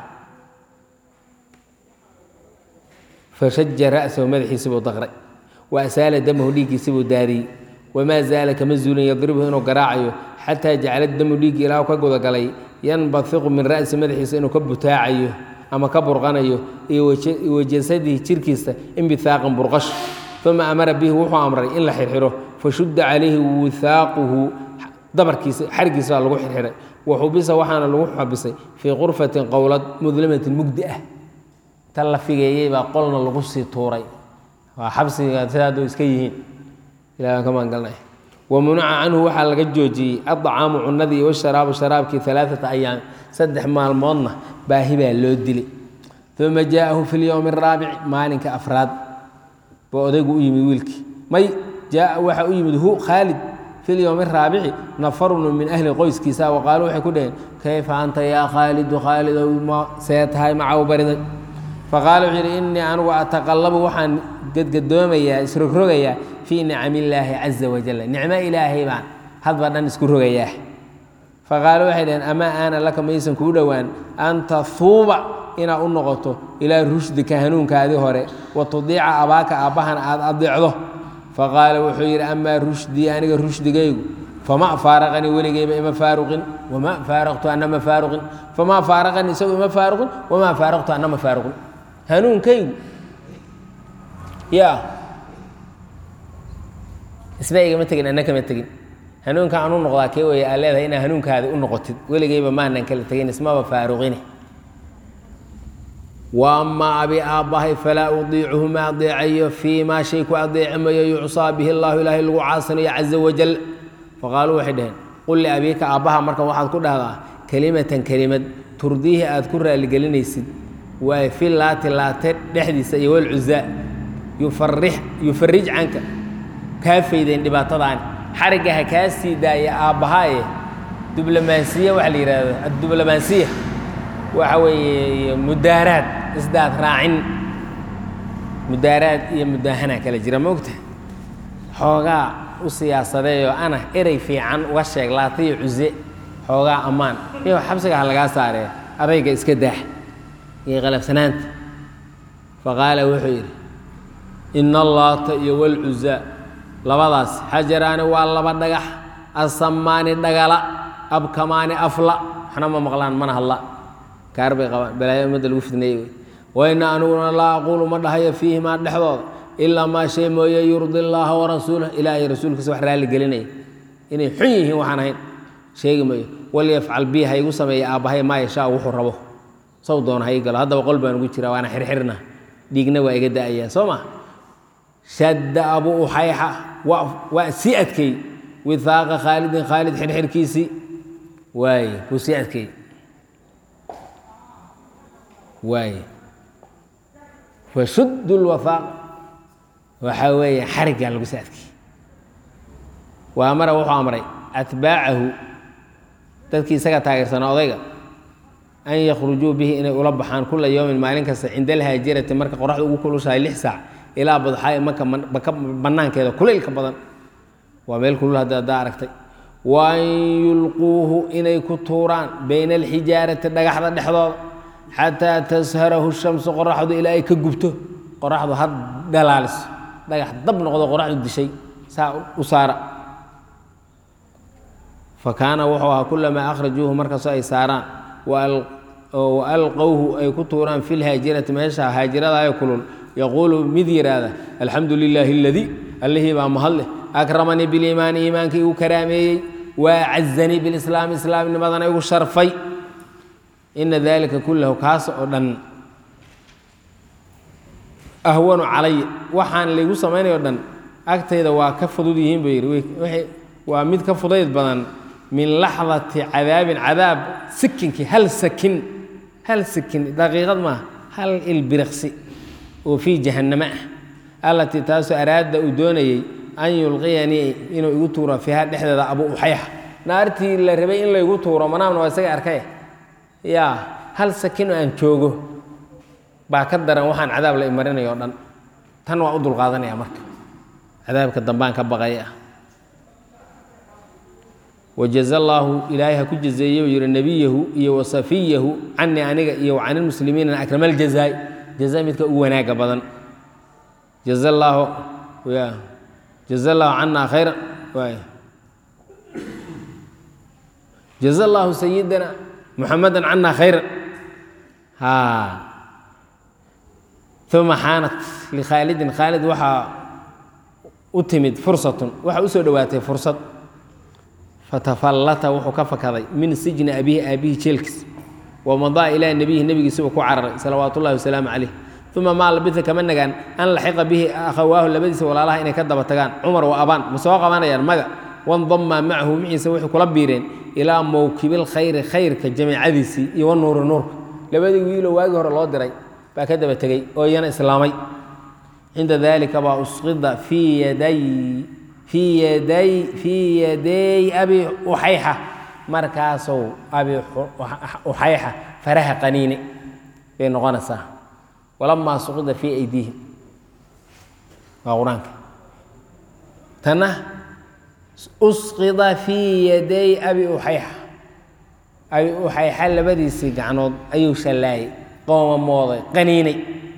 Speaker 1: fashaja ra'sahu madaxiisi buu daqray wa asaala damahu dhiiggiisi buu daadiyey wamaa zaala kama zuulin yadribuhu inuu garaacayo xataa jacala damu dhiiggi ilaahu ka gudagalay yanbahiqu min ra'si madaxiisa inuu ka butaacayo ama ka burqanayo iyo wajasadihi jirkiisa inbihaaqan burqasho uma amara bihi wuxuu amray in la xirxiro fashudda calayhi wihaaquhu dabarkiisa xarigiisa baa lagu xirxiray waxubisa waxaana lagu xabisay fii qurfatin qowlad mudlimatin mugdi ah tan la figeeyey baa qolna lagu sii tuuray waa xabsiga sidaaduu iska yihiin ilaah ka maangalnay wamunaca canhu waxaa laga joojiyey adacaamu cunadii washaraabu sharaabkii alaaata ayaam saddex maalmoodna baahi baa loo dilay uma jaa'ahu fi lyowmi araabici maalinka afraad baa odaygu u yimid wiilkii may jaaa waxaa u yimid hu khaalid fi lyowmi araabici nafarun min ahli qoyskiisa waqaaluu waxay ku dhaheen kayfa anta yaa khaalidu khaalidow ma see tahay macaw bariday faqaala wuxuu yidhi innii anugu ataqallabu waxaan gadgadoomayaa isrogrogayaa fii nicami illaahi caza wajalla nicmo ilaahay baan hadba dhan isku rogayaa faqaalo waxay dhaheen amaa aana laka maysan kuu dhowaan an tahuuba inaad u noqoto ilaa rushdika hanuunkaadii hore wa tudiica abaaka aabbahana aad adeecdo faqaala wuxuu yidhi amaa rushdii aniga rushdigaygu fama faaraqanii weligeyba ima faaruqin wamaa faaraqtu ana ma faaruqin famaa faaraqanii isagu ima faaruqin wamaa faaraqtu ana ma faaruqin hanuunkaygu ya isba igama tegin anna kama tegin hanuunka aan u noqdaa kee weeye aa leedahay inaa hanuunkaadi u noqotid weligeyba maanan kala tegin ismaba faaruqine wa amaa abi aabbahay falaa udiicuhu ma adeecayo fii maa shay ku adeeci mayo yucsaa bihi allahu ilaahay lagu caasanayo caza wajal faqaaluu waxay dhaheen qul liabiika aabbaha markan waxaad ku dhahdaa kelimatan kelimad turdiihi aad ku raaligelinaysid waay fi laati laate dhexdiisa iyo walcuzaa yufarix yufarij canka kaa faydeen dhibaatadaani xarigga ha kaa sii daaya aabbahaaye diblomaasiya waxa la yidhaahdo addiblomaasiya waxa weeye mudaaraad isdaad raacin mudaaraad iyo mudaahana kala jira maogta xoogaa u siyaasadeeyoo ana erey fiican uga sheeg laata iyo cuze xoogaa ammaan iyo xabsiga ha lagaa saaree adayga iska daah iyo qalafsanaanta faqaala wuxuu yidhi ina allaata iyo walcuzaa labadaas xajaraani waa laba dhagax asamaani dhagala abkamaani afla waxna ma maqlaan mana hadla kaar bay qabaan balaayo ummadda lagu fidneeyey wayna aniguna laa aquulu ma dhahayo fiihimaa dhexdooda ilaa maa shay mooye yurdi allaaha warasuulah ilaahay rasuulkiisa wax raalli gelinaya inay xun yihiin waxaan ahayn sheegi mayo walyafcal bii ha igu sameeya aabbahay maa yashaa wuxuu rabo saw doona ha ii galo haddaba qol baan ugu jiraa waana xirxirna dhiigna waa iga da'ayaa soo ma shadda abuu uxayxa waa sii adkeey withaaqa khaalidin khaalid xirxirkiisii waaye wuu sii adkeey waaye fashuddu lwafaaq waxaa weeye xariggaa lagu sii adkeey wa amara wuxuu amray atbaacahu dadkii isaga taageersanaa odayga an yakhrujuu bihi inay ula baxaan kula yowmin maalin kasta cinda alhaajirati marka qoraxdu ugu kulushahay lix saac ilaa badxaa'i maka maka bannaankeeda kulaylka badan waa meel kulul hadda haddaa aragtay wa an yulquuhu inay ku tuuraan bayna alxijaarati dhagaxda dhexdooda xataa tasharahu shamsu qoraxdu ilaa ay ka gubto qoraxdu had dhalaaliso dhagax dab noqdo qoraxdu dishay saa u saara fakaana wuxuu ahaa kulamaa akhrajuuhu markastoo ay saaraan waalqowhu ay ku tuuraan fi lhaajirati meesha haajiradayo kulul yaquulu mid yidhaahda alxamdu lilaahi aladii allihii baa mahadleh akramanii biliimaani iimaankii igu karaameeyey waacazanii bilislaami islaamnimadana igu sharfay ina dalika kullahu kaas oo dhan ahwanu calaya waxaan laygu samaynayo dhan agtayda waa ka fudud yihiin buu yidhi waa mid ka fudayd badan min laxdati cadaabin cadaab sikinkii hal sakin hal sakin daqiiqad maaha hal ilbiriqsi oo fii jahannama ah allatii taasoo araada uu doonayey an yulqiyanii inuu igu tuuro fiiha dhexdeeda abuu uxayxa naartii la rabay in laygu tuuro manaamna waa isaga arkay yaa hal sakin oo aan joogo baa ka daran waxaan cadaab la imarinayo o dhan tan waa u dulqaadanaya marka cadaabka dambaan ka baqaya wajaza allaahu ilaahay ha ku jazeeye uu yihi nebiyahu iyo wasafiyahu canii aniga iyo can ilmuslimiina akrama aljazaai jazaa midka ugu wanaaga badan jaza allaahu ya jaza allaahu cana khayra waay jaza allaahu sayidana muxamada cana khayra ha uma xaanat likhaalidin khaalid waxaa u timid fursatun waxaa usoo dhowaatay fursad fatafallata wuxuu ka fakaday min sijni abihi aabihi jeelkiis wamadaa ilaa nebiyihi nebigiisuba ku cararay salawaatu ullahi wasalaamu calayh uma maa labisa kama nagaan an laxiqa bihi akhawaahu labadiisa walaalaha inay ka daba tagaan cumar wa abaan ma soo qabanayaan maga wandammaa macahu maciisa waxay kula biireen ilaa mowkibil khayri khayrka jamiicadiisii iyo wanuuri nuurka labadii wiiloo waagii hore loo diray baa ka daba tegey oo iyana islaamay cinda dalika baa usqida fii yaday fii yaday fii yaday abi uxayxa markaasou abi uxayxa faraha qaniine bay noqonaysaa walamaa suqida fii aydiihim waa qur-aanka tanna usqida fii yaday abi uxayxa abi uxayxa labadiisii gacnood ayuu shallaayay qoomamooday qaniinay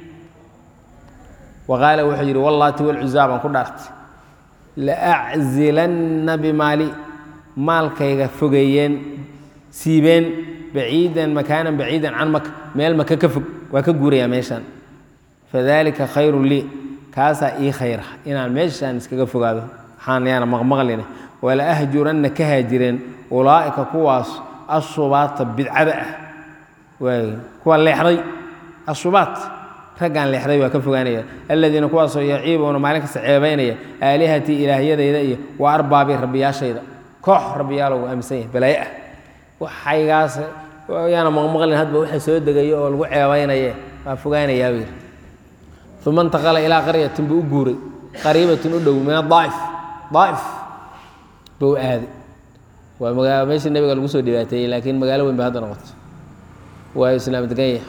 Speaker 1: wa qaala wuxuu yidhi wallaati walcuzaa baan ku dhaartay laaczilanna bimaali maalkayga fogeeyeen siibeen baciidan makaanan baciidan can maka meel maka ka fog waa ka guurayaa meeshaan fadalika khayrun lii kaasaa ii khayra inaan meeshaan iskaga fogaado waxaan yaana maqmaqline wala ahjuranna ka haajireen ulaa'ika kuwaas ashubaata bidcada ah waay kuwa leexday ashubaat raggaan leexday waa ka fogaanaya aladiina kuwaasoo yaciibuuna maalin kasta ceebaynaya aalihatii ilaahyadayda iyo wa arbaabii rabbiyaashayda koox rabbiyaalow aaminsan yahay balaaye ah waxaygaas yaana maqmaqlin hadba waxa soo degayo oo lagu ceebaynaye waa fogaanayaa buu yidhi uma intaqala ilaa qaryatin buu u guuray qariibatin u dhow min adaa'if daa'if buu aaday waa magaalo meeshii nabiga lagu soo dhibaateeyey laakiin magaalo weyn ba hadda noqotay waa islaam degan yahay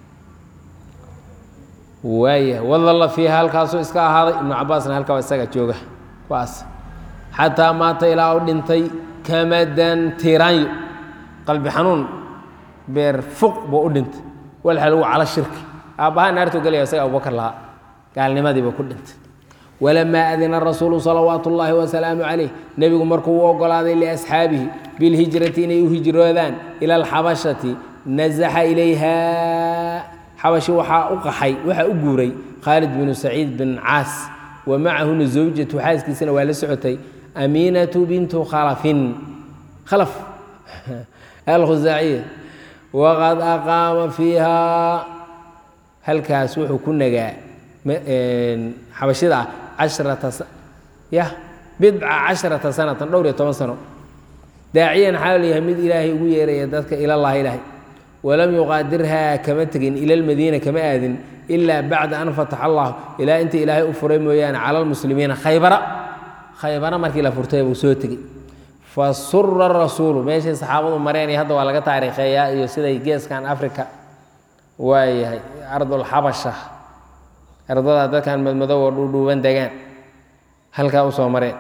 Speaker 1: waaya wadalla fiiha halkaasuu iska ahaaday ibnu cabaasna halkaa isaga jooga kuwaas xataa maata ilaa u dhintay kamadan tiiraanyo qalbi xanuun beer fuq buu u dhintay walxa lagu cala shirki aabbahaa naartuu gelaya isaga abubakar lahaa gaalnimadiiba ku dhintay walamaa adina rasuulu salawaatu ullaahi wasalaamu calayh nebigu markuu u ogolaaday liasxaabihi bilhijrati inay u hijroodaan ila alxabashati nasaxa ilayha xabashi waxaa u qaxay waxaa u guuray khaalid binu saciid bin caas wa macahuna zawjatu xaaskiisana waa la socotay amiinatu bintu khalafin khalaf alkhusaaciya waqad aqaama fiiha halkaas wuxuu ku nagaa xabashida cashrata ya bidca casharata sanatan dhowr iyo toban sano daaciyan xaal yahay mid ilaahay ugu yeeraya dadka ilallahi ilaahay walam yuqaadirhaa kama tegin ila almadiina kama aadin ilaa bacda an fataxa allah ilaa inta ilaahay u furay mooyaane cala almuslimiina khaybara khaybara markii la furtay buu soo tegey fasura rasuulu meeshay saxaabadu mareen iyo hadda waa laga taariikheeyaa iyo siday geeskan africa waayahay ardulxabasha ardada dadkan madmadow oo dhuudhuuban degaan halkaa u soo mareen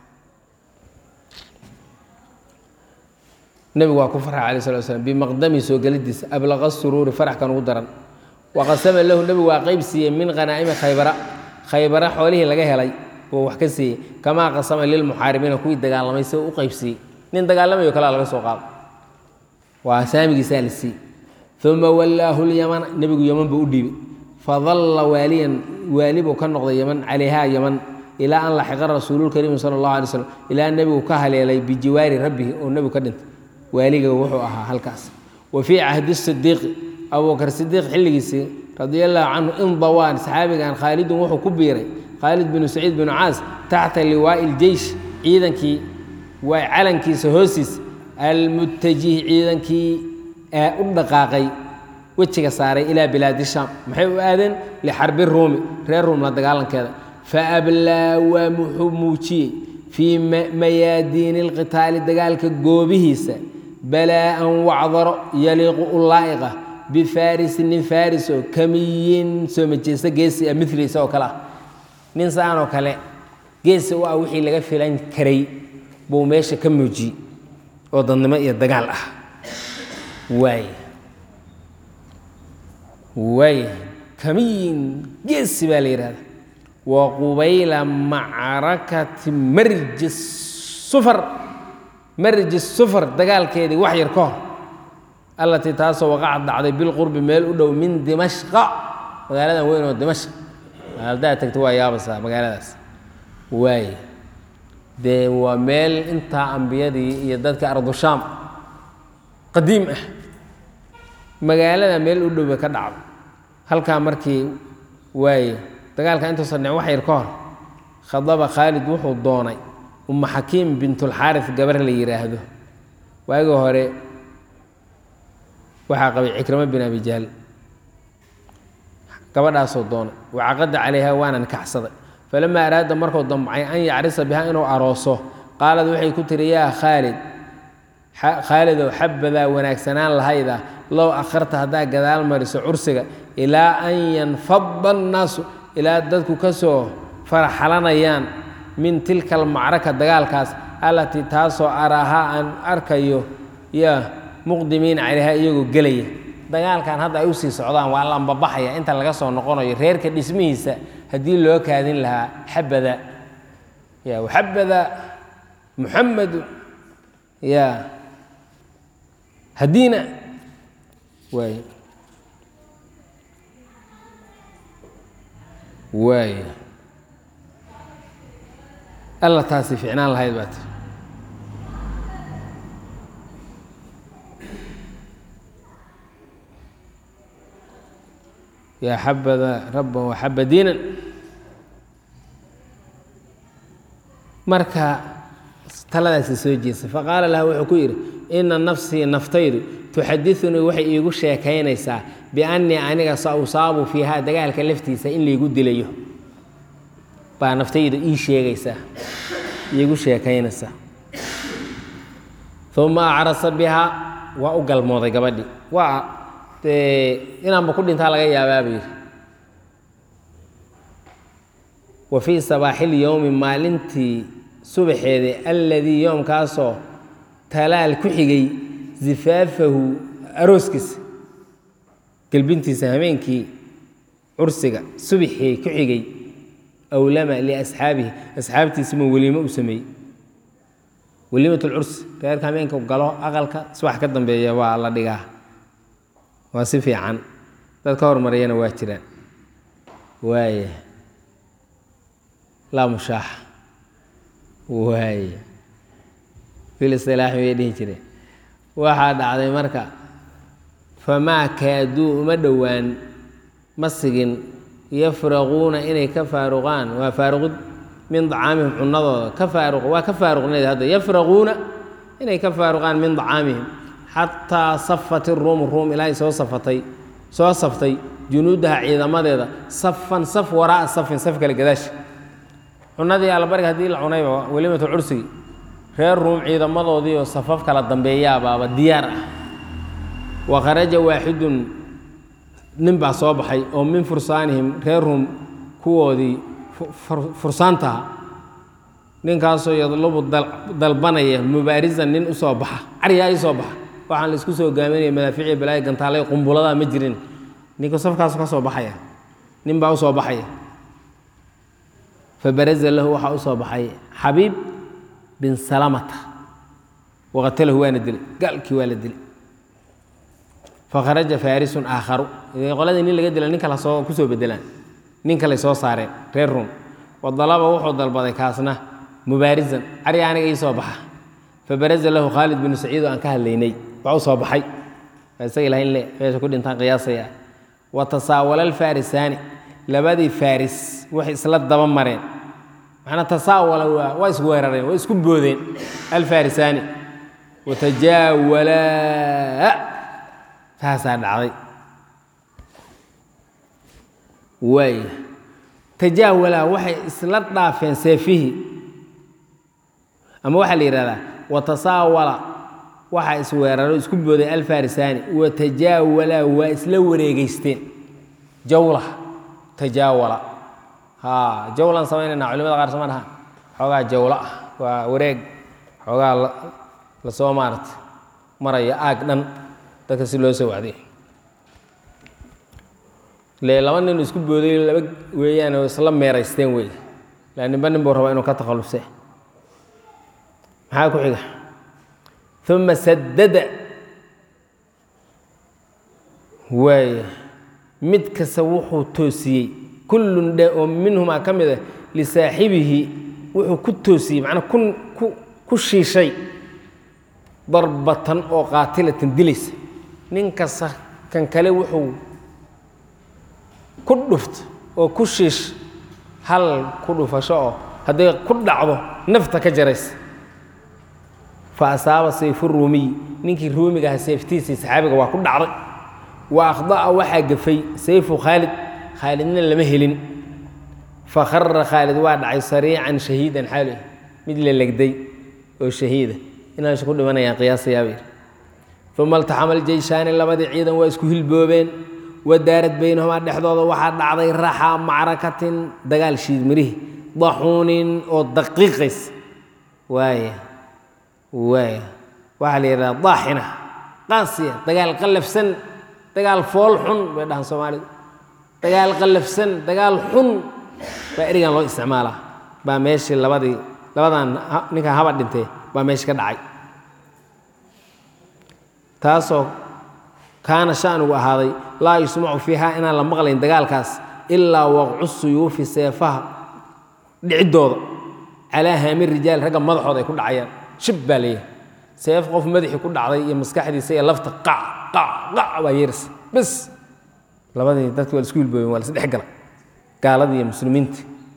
Speaker 1: nebigu waa ku farxa alay slat slam bimaqdami soo gelidiisa ablaqa suruuri faraxkan ugu daran waqasama lahu nebigu waa qeyb siiyey min khanaa'imi khaybara khaybara xoolihii laga helay buu wax ka siiyey kamaa qasama lilmuxaaribiina kuwii dagaalamay si u qeybsiiyey nin dagaalamayo kalaa laga soo qaado waa saamigiisaa la siiyey uma wallaahu lyamana nebigu yaman buu u dhiibay fadalla waaliyan waali buu ka noqday yaman calayhaa yaman ilaa an laxiqa rasuululkariimi sala allahu alay slam ilaa nebigu ka haleelay bijiwaari rabbihi oo nebigu ka dhintay waaliga wuxuu ahaa halkaas wa fii cahdi sidiiqi abubakar sidiiq xilligiisii radia allahu canhu indawaan saxaabigan khaalidun wuxuu ku biiray khaalid binu saciid binu caas taxta liwaa'i iljeysh ciidankii waa calankiisa hoostiisa almuttajihi ciidankii u dhaqaaqay wejiga saaray ilaa bilaadi shaam maxay u aadeen lixarbi ruumi reer ruum la dagaalankeeda faablaa waa muxuu muujiyey fii mayaadiini alqitaali dagaalka goobihiisa balaa'an wacdaro yaliiqu u laa'iqa bifarisi nin faris oo kamiyin soo majeesta geesi a mili isagoo kale ah nin saanoo kale geesi u ah wixii laga filan karay buu meesha ka muujiyey oo dadnimo iyo dagaal ah waay waay kamiyin geesi baa la yidhahda wa qubayla macrakati marji sufar marji sufar dagaalkeedii wax yar ka hor allatii taasoo waqacad dhacday bilqurbi meel u dhow min dimashqa magaaladan weyn oo dimashq haddaad tagto waa yaabaysaa magaaladaas waay dee waa meel intaa ambiyadii iyo dadka ardushaam qadiim ah magaalada meel u dhow bay ka dhacday halkaa markii waaye dagaalka intuusan dhicin wax yar ka hor khadaba khaalid wuxuu doonay umma xakiim bintulxaaris gabar la yidhaahdo waagii hore waxaa qabay cikramo bin abi jahl gabadhaasoo doonay wacaqada calayha waana nikaxsaday falamaa araada markuu damcay an yacrisa bihaa inuu arooso qaalad waxay ku tiri yaa khaalid khaalidow xabadaa wanaagsanaan lahayda low akharta haddaa gadaal mariso cursiga ilaa an yanfada annaasu ilaa dadku ka soo faraxalanayaan min tilka almacraka dagaalkaas allatii taasoo araahaa aan arkayo yaa muqdimiina calayha iyagoo gelaya dagaalkan hadda ay u sii socdaan waa lambabaxaya inta laga soo noqonayo reerka dhismihiisa haddii loo kaadin lahaa xabada ya waxabada muxamedu ya haddiina waay waay alla taasi ficnaan lahayd baa tiri yaa xabada rabban waxaba diinan marka taladaasi soo jeesa faqaala laha wuxuu ku yidhi ina nafsii naftaydu tuxadiunii waxay iigu sheekaynaysaa biannii aniga sa usaabu fiihaa dagaalka laftiisa in laygu dilayo baa naftaydu ii sheegaysaa iigu sheekaynaysaa uma acrasa bihaa waa u galmooday gabadhii waa inaanba ku dhintaa laga yaabaa buu yidhi wa fii sabaaxil yowmi maalintii subaxeedii alladii yoomkaasoo talaal ku xigay zifaafahu arooskiisa gelbintiisa habeenkii cursiga subaxii ku xigay awlama liasxaabihi asxaabtiisa ma weliimo u sameeyey weliimat lcursi reerka hameenka galo aqalka subax ka dambeeya waa la dhigaa waa si fiican dad ka hormariyana waa jiraan waaya laa mushaaxa waaya fil istilaaxi way dhihi jireen waxaa dhacday marka famaa kaaduu uma dhowaan ma sigin yafraquuna inay ka faaruqaan waa faaruqid min dacaamihim cunadooda ka faaruq waa ka faaruqnayd hadda yafraquuna inay ka faaruqaan min dacaamihim xataa safat iruumu ruum ilaahay soo safatay soo saftay junuudaha ciidamadeeda safan saf waraa'a safin saf kale gadaashi cunadii allabariga haddii la cunayba welimatu cursigii reer ruum ciidamadoodii oo safaf kala dambeeyaabaaba diyaar ah wa kharaja waaxidun nin baa soo baxay oo min fursaanihim reer ruum kuwoodii fursaantaha ninkaasoo yadlubu dalbanaya mubaarisan nin u soo baxa caryaa ii soo baxa waxaan la isku soo gaaminaya madaafiici balaayo gantaalay qumbuladaa ma jirin ninku safkaasu ka soo baxaya nin baa u soo baxaya fabaraza lahu waxaa u soo baxay xabiib bin salamata waqatalahu waana dilay gaalkii waa la dilay fakharaja faarisun aakharu qoladii nin laga dila nin kale soo ku soo bedelaan nin kale soo saareen reer ruum wadalaba wuxuu dalbaday kaasna mubaarisan cari aniga ii soo baxa fabaraza lahu khaalid binu saciid oo aan ka hadlaynay waa u soo baxay isaga ilahay in le meesha ku dhintaan qiyaasaya watasaawala alfaarisaani labadii faaris waxay isla daba mareen macnaa tasaawala waa waa isku weerareen waa isku boodeen alfaarisaani watajaawalaa taasaa dhacday waay tajaawalaa waxay isla dhaafeen seefihii ama waxaa la yidhahdaa watasaawala waxaa isweeraro isku booday alfaarisaani watajaawalaa waa isla wareegeysteen jawla tajaawala haa jawlan samaynayna culimada qaar sama dhaha xoogaa jawla ah waa wareeg xoogaa lasoo maarata maraya aag dhan dadka si loo soo wacday le laba nin isku booday laba weeyaan oo isla meeraysteen wey laa ninba nin buu rabaa inuu ka takhallusee maxaa ku xiga uma sadada waaya mid kasta wuxuu toosiyey kullun dhe oo minhumaa ka mid ah lisaaxibihi wuxuu ku toosiyey macnaa kun ku ku shiishay darbatan oo qaatilatan dilaysa nin kasta kan kale wuxuu ku dhuft oo ku shiish hal ku dhufasho oo hadday ku dhacdo nafta ka jaraysa fa asaaba sayfu ruumiy ninkii ruumiga aha seeftiisii saxaabiga waa ku dhacday wa akhda'a waxaa gafay sayfu khaalid khaalidna lama helin fa khara khaalid waa dhacay sariican shahiidan xaali mid la legday oo shahiida inaasha ku dhimanayaan qiyaasayaabay uma altaxama aljeyshaani labadii ciidan waa isku hilboobeen wadaarad baynahumaa dhexdooda waxaa dhacday raxa macrakatin dagaal shiidmirihi daxuunin oo daqiiqays waaya waaya waxaa la yidhahdaa daaxina qaasiya dagaal qallafsan dagaal fool xun bay dhahan soomaalidu dagaal qallafsan dagaal xun baa erigan loo isticmaalaa baa meeshii labadii labadan ninkan haba dhintee baa meesha ka dhacay taasoo kaana sha'nigu ahaaday laa yusmacu fiiha inaan la maqlayn dagaalkaas ilaa waqcu suyuufi seefaha dhiciddooda calaa haami rijaal ragga madaxooda ay ku dhacayaan shib baa leeyahay seef qof madaxii ku dhacday iyo maskaxdiisa iyo lafta qac qac qac baa yeerisa bas labadii dadki waa la isku hilboobeen waa la isdhex gala gaaladii iyo muslimiinta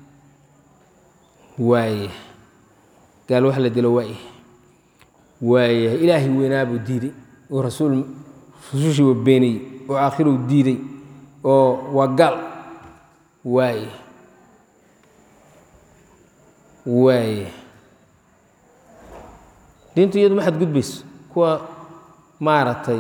Speaker 1: waaye gaal wax la dilo waaye waaye ilaahay weynaa buu diiday oo rasuul rusushii waa beeniyey oo aakhiruu diiday oo waa gaal waaye waaye diintu iyadu ma xadgudbayso kuwa maaragtay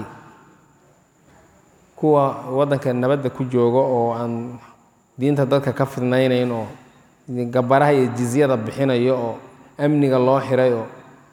Speaker 1: kuwa waddanka nabadda ku jooga oo aan diinta dadka ka fidnaynayn oo gabaraha iyo jizyada bixinayo oo amniga loo xiray oo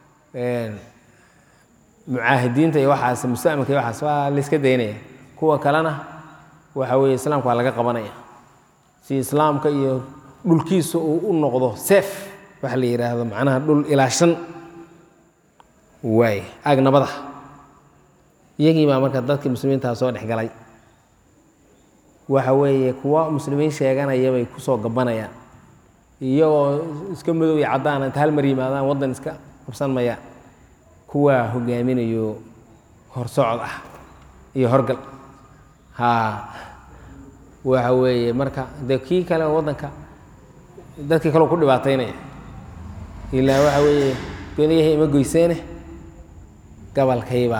Speaker 1: mucaahidiinta iyo waxaas musta'manka iyo waxaas waa la iska daynaya kuwa kalena waxa weeye islaamka waa laga qabanaya si islaamka iyo dhulkiisu uu u noqdo seef waxa la yiraahdo macnaha dhul ilaashan way agnabada iyagii baa marka dadkii muslimiinta soo dhex galay waxa weeye kuwa muslimiin sheeganaya bay ku soo gabanayaan iyagoo iska madow iyo cadaan inta hal mar yimaadaan waddan iska qabsan maya kuwa hogaaminayo hor socod ah iyo horgal ha waxa weeye marka dadkii kale waddanka dadkii kale ku dhibaataynaya ilaa waxa weeye beeniyay ima goyseene gabalkayba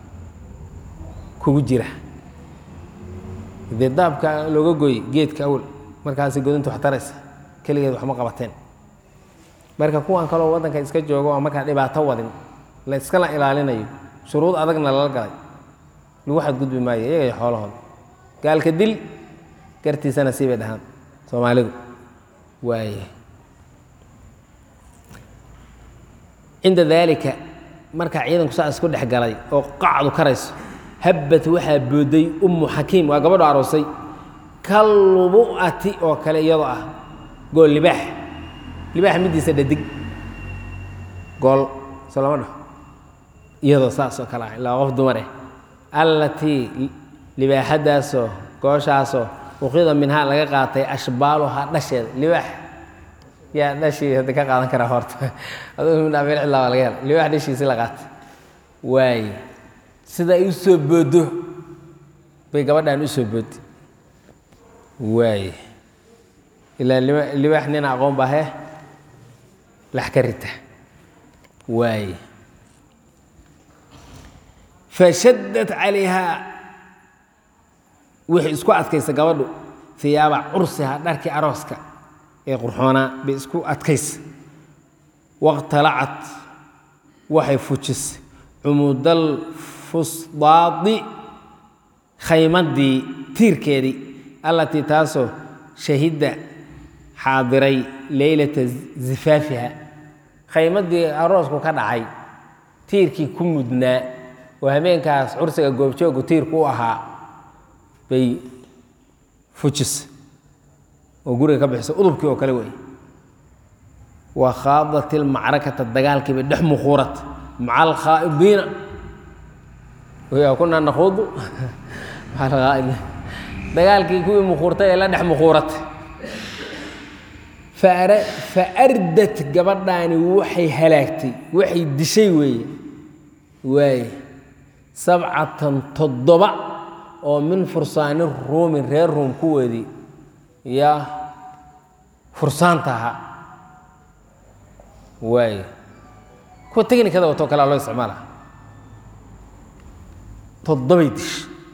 Speaker 1: kugu jira deedaabka looga gooy geedka awal markaas godintu wax taraysa kaligeed wax ma qabateen marka kuwan kale waddanka iska joogo oo marka dhibaato wadin la iska la ilaalinayo shuruud adagna la galay lagu xad gudbi maayo iyaga xoolahood gaalka dil gartiisana si bay dhahaan Soomaalidu waaye inda dalika marka ciidanku saa isku dhex galay oo qacdu karayso habbat waxa booday ummu hakiim waa gabadh aroosay kalbuati oo kale iyadoo ah gool libaax libaax midiisa dhadig gool salaamada iyadoo saas oo kale ah ilaa qof dumar ah allati libaaxadaasoo gooshaasoo uqida minha laga qaatay ashbaaluha dhasheeda libaax yaa dhashii hada ka qaadan kara horta adoo min dhaafil ilaa laga helo libaax dhashiisa la qaatay waay sida ay u soo boodo bay gabadhan u soo boodi waay ilaa libaax nin aqoon baa he lax ka rita waay fashaddat calayha wixii isku adkaysa gabadhu thiyaaba cursiha dharkii arooska ee qurxoonaa bay isku adkaysa waqtalacat waxay fujisay cumudal fusdaadi khaymadii tiirkeedii allatii taasoo shahida xaadiray leylata zifaafiha khaymadii aroosku ka dhacay tiirkii ku mudnaa oo habeenkaas cursiga goobjoogu tiirku u ahaa bay fujisay oo guriga ka bixisay udubkii oo kale wey wa khaadat ilmacrakata dagaalkii bay dhex muquurat maca alkhaa'idiina وهي كنا نخوض مع الغائب دجال كي كوي مخورته إلا دح مخورت فأر فأردت جبرداني وحي هلاكتي وحي دشيوي واي سبعة تضبع ومن فرسان الروم غير روم كودي يا فرسانتها واي كنت تجيني كذا وتوكل على الله استعمالها تضبيتش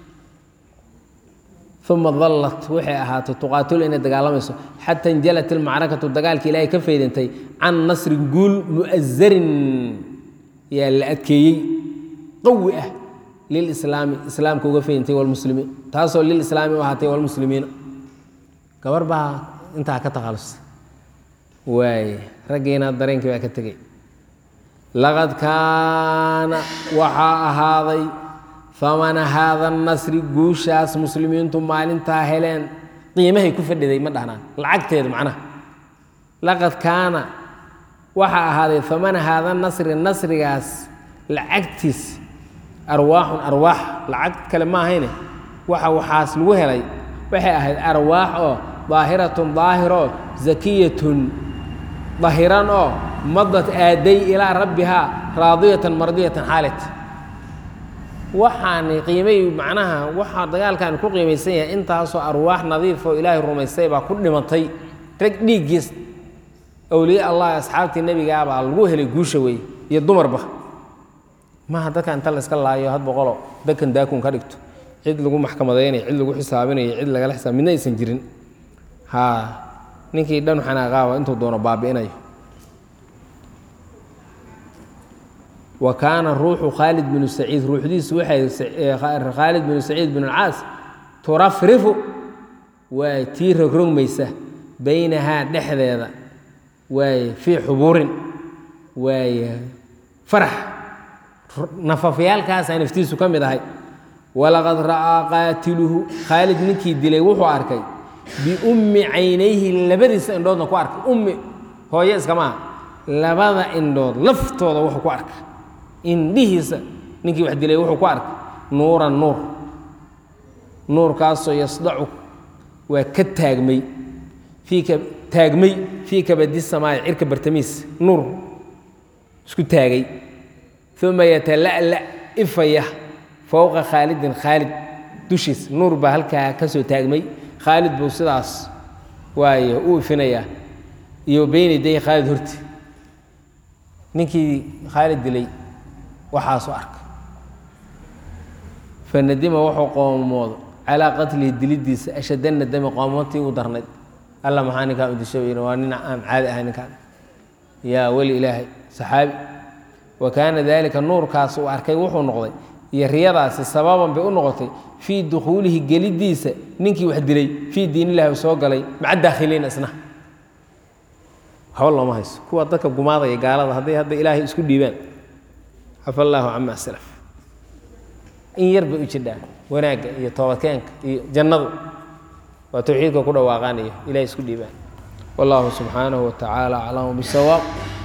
Speaker 1: ثم ظلت وحي أهات تقاتل إن الدجال حتى انجلت المعركة الدجال كلاي كفيد انتي عن نصر نقول مؤزر يا الأكي قوة للإسلام إسلام كوجفين انتي والمسلمين تاسو للإسلام وهاتي والمسلمين كبر بها انت هكذا خالص واي رجينا الدرين كذا كتجي لقد كان وحا هذا فمن هذا النصر جوشاس مسلمين ثم مالنتا هلين قيمه كفر دي ما دهنا لعقتيد معناها لقد كان وحا هذا فمن هذا النصر النصر جاس لعقتيس ارواح ارواح لعقت كلمه هنا وحا وحاس لوهلي وحي اهل ارواح ظاهره ظاهره زكيه ظاهرا مضت ادي الى ربها راضيه مرضيه حالت waxaan qiimay macnaha waxa dagaalkan ku qiimaysan yahay intaas oo arwaax nadiif oo ilaahay rumaysay baa ku dhimatay rag dhiigis awliya allah asxaabti nabiga baa lagu helay guusha way iyo dumarba ma hadda kan tal iska laayo had boqolo dadkan daakun ka dhigto cid lagu maxkamadeynay cid lagu xisaabinay cid laga la xisaab midna aysan jirin ha ninkii dhan xanaaqaaba intuu doono baabiinayo وكان الروح خالد بن سعيد روح ديس وحي خالد بن سعيد بن العاص ترفرف وتير رميسه بينها دحذا وفي حبور وفرح نففيال كاس ان افتيسو كميد هي ولقد راى قاتله خالد نكي دلي وحو اركي biummi caynayhi labadiisa indhoodna ku arkay ummi hooye iskama aha labada indhood laftooda wuxuu ku arkay indhihiisa ninkii wax dilay wuxuu ku arkay nuuran nuur nuurkaasoo yasdacu waa ka taagmay fii ka taagmay fii kabadi samaa'i cirka bartamiisa nuur isku taagay uma yatala'la ifaya fowqa khaalidin khaalid dushiisa nuur baa halkaa ka soo taagmay khaalid buu sidaas waayo u ifinayaa iyo beyni day khaalid horti ninkii khaalid dilay waxaasu arkay fanadima wuxuu qoomoodo calaa qatlihi dilidiisa ashadda nadami qoomoontii u darnayd alla maxaa ninkaan u dishay waa nin aan caadi ahay ninkaan yaa weli ilaahay saxaabi wa kaana dalika nuurkaas uu arkay wuxuu noqday iyo riyadaasi sababan bay u noqotay fii dukhuulihi gelidiisa ninkii wax dilay fii diin illahi u soo galay maca daakhiliin isna waxba looma hayso kuwa dadka gumaadaya gaalada hadday hadda ilaahay isku dhiibaan cafa allaahu cama salaf in yar bay u jidhaan wanaagga iyo toobadkeenka iyo jannadu waa tawxiidka ku dhawaaqaan iyo ilahay isku dhiibaan wallahu subxaanahu wa tacaala aclamu bisawaab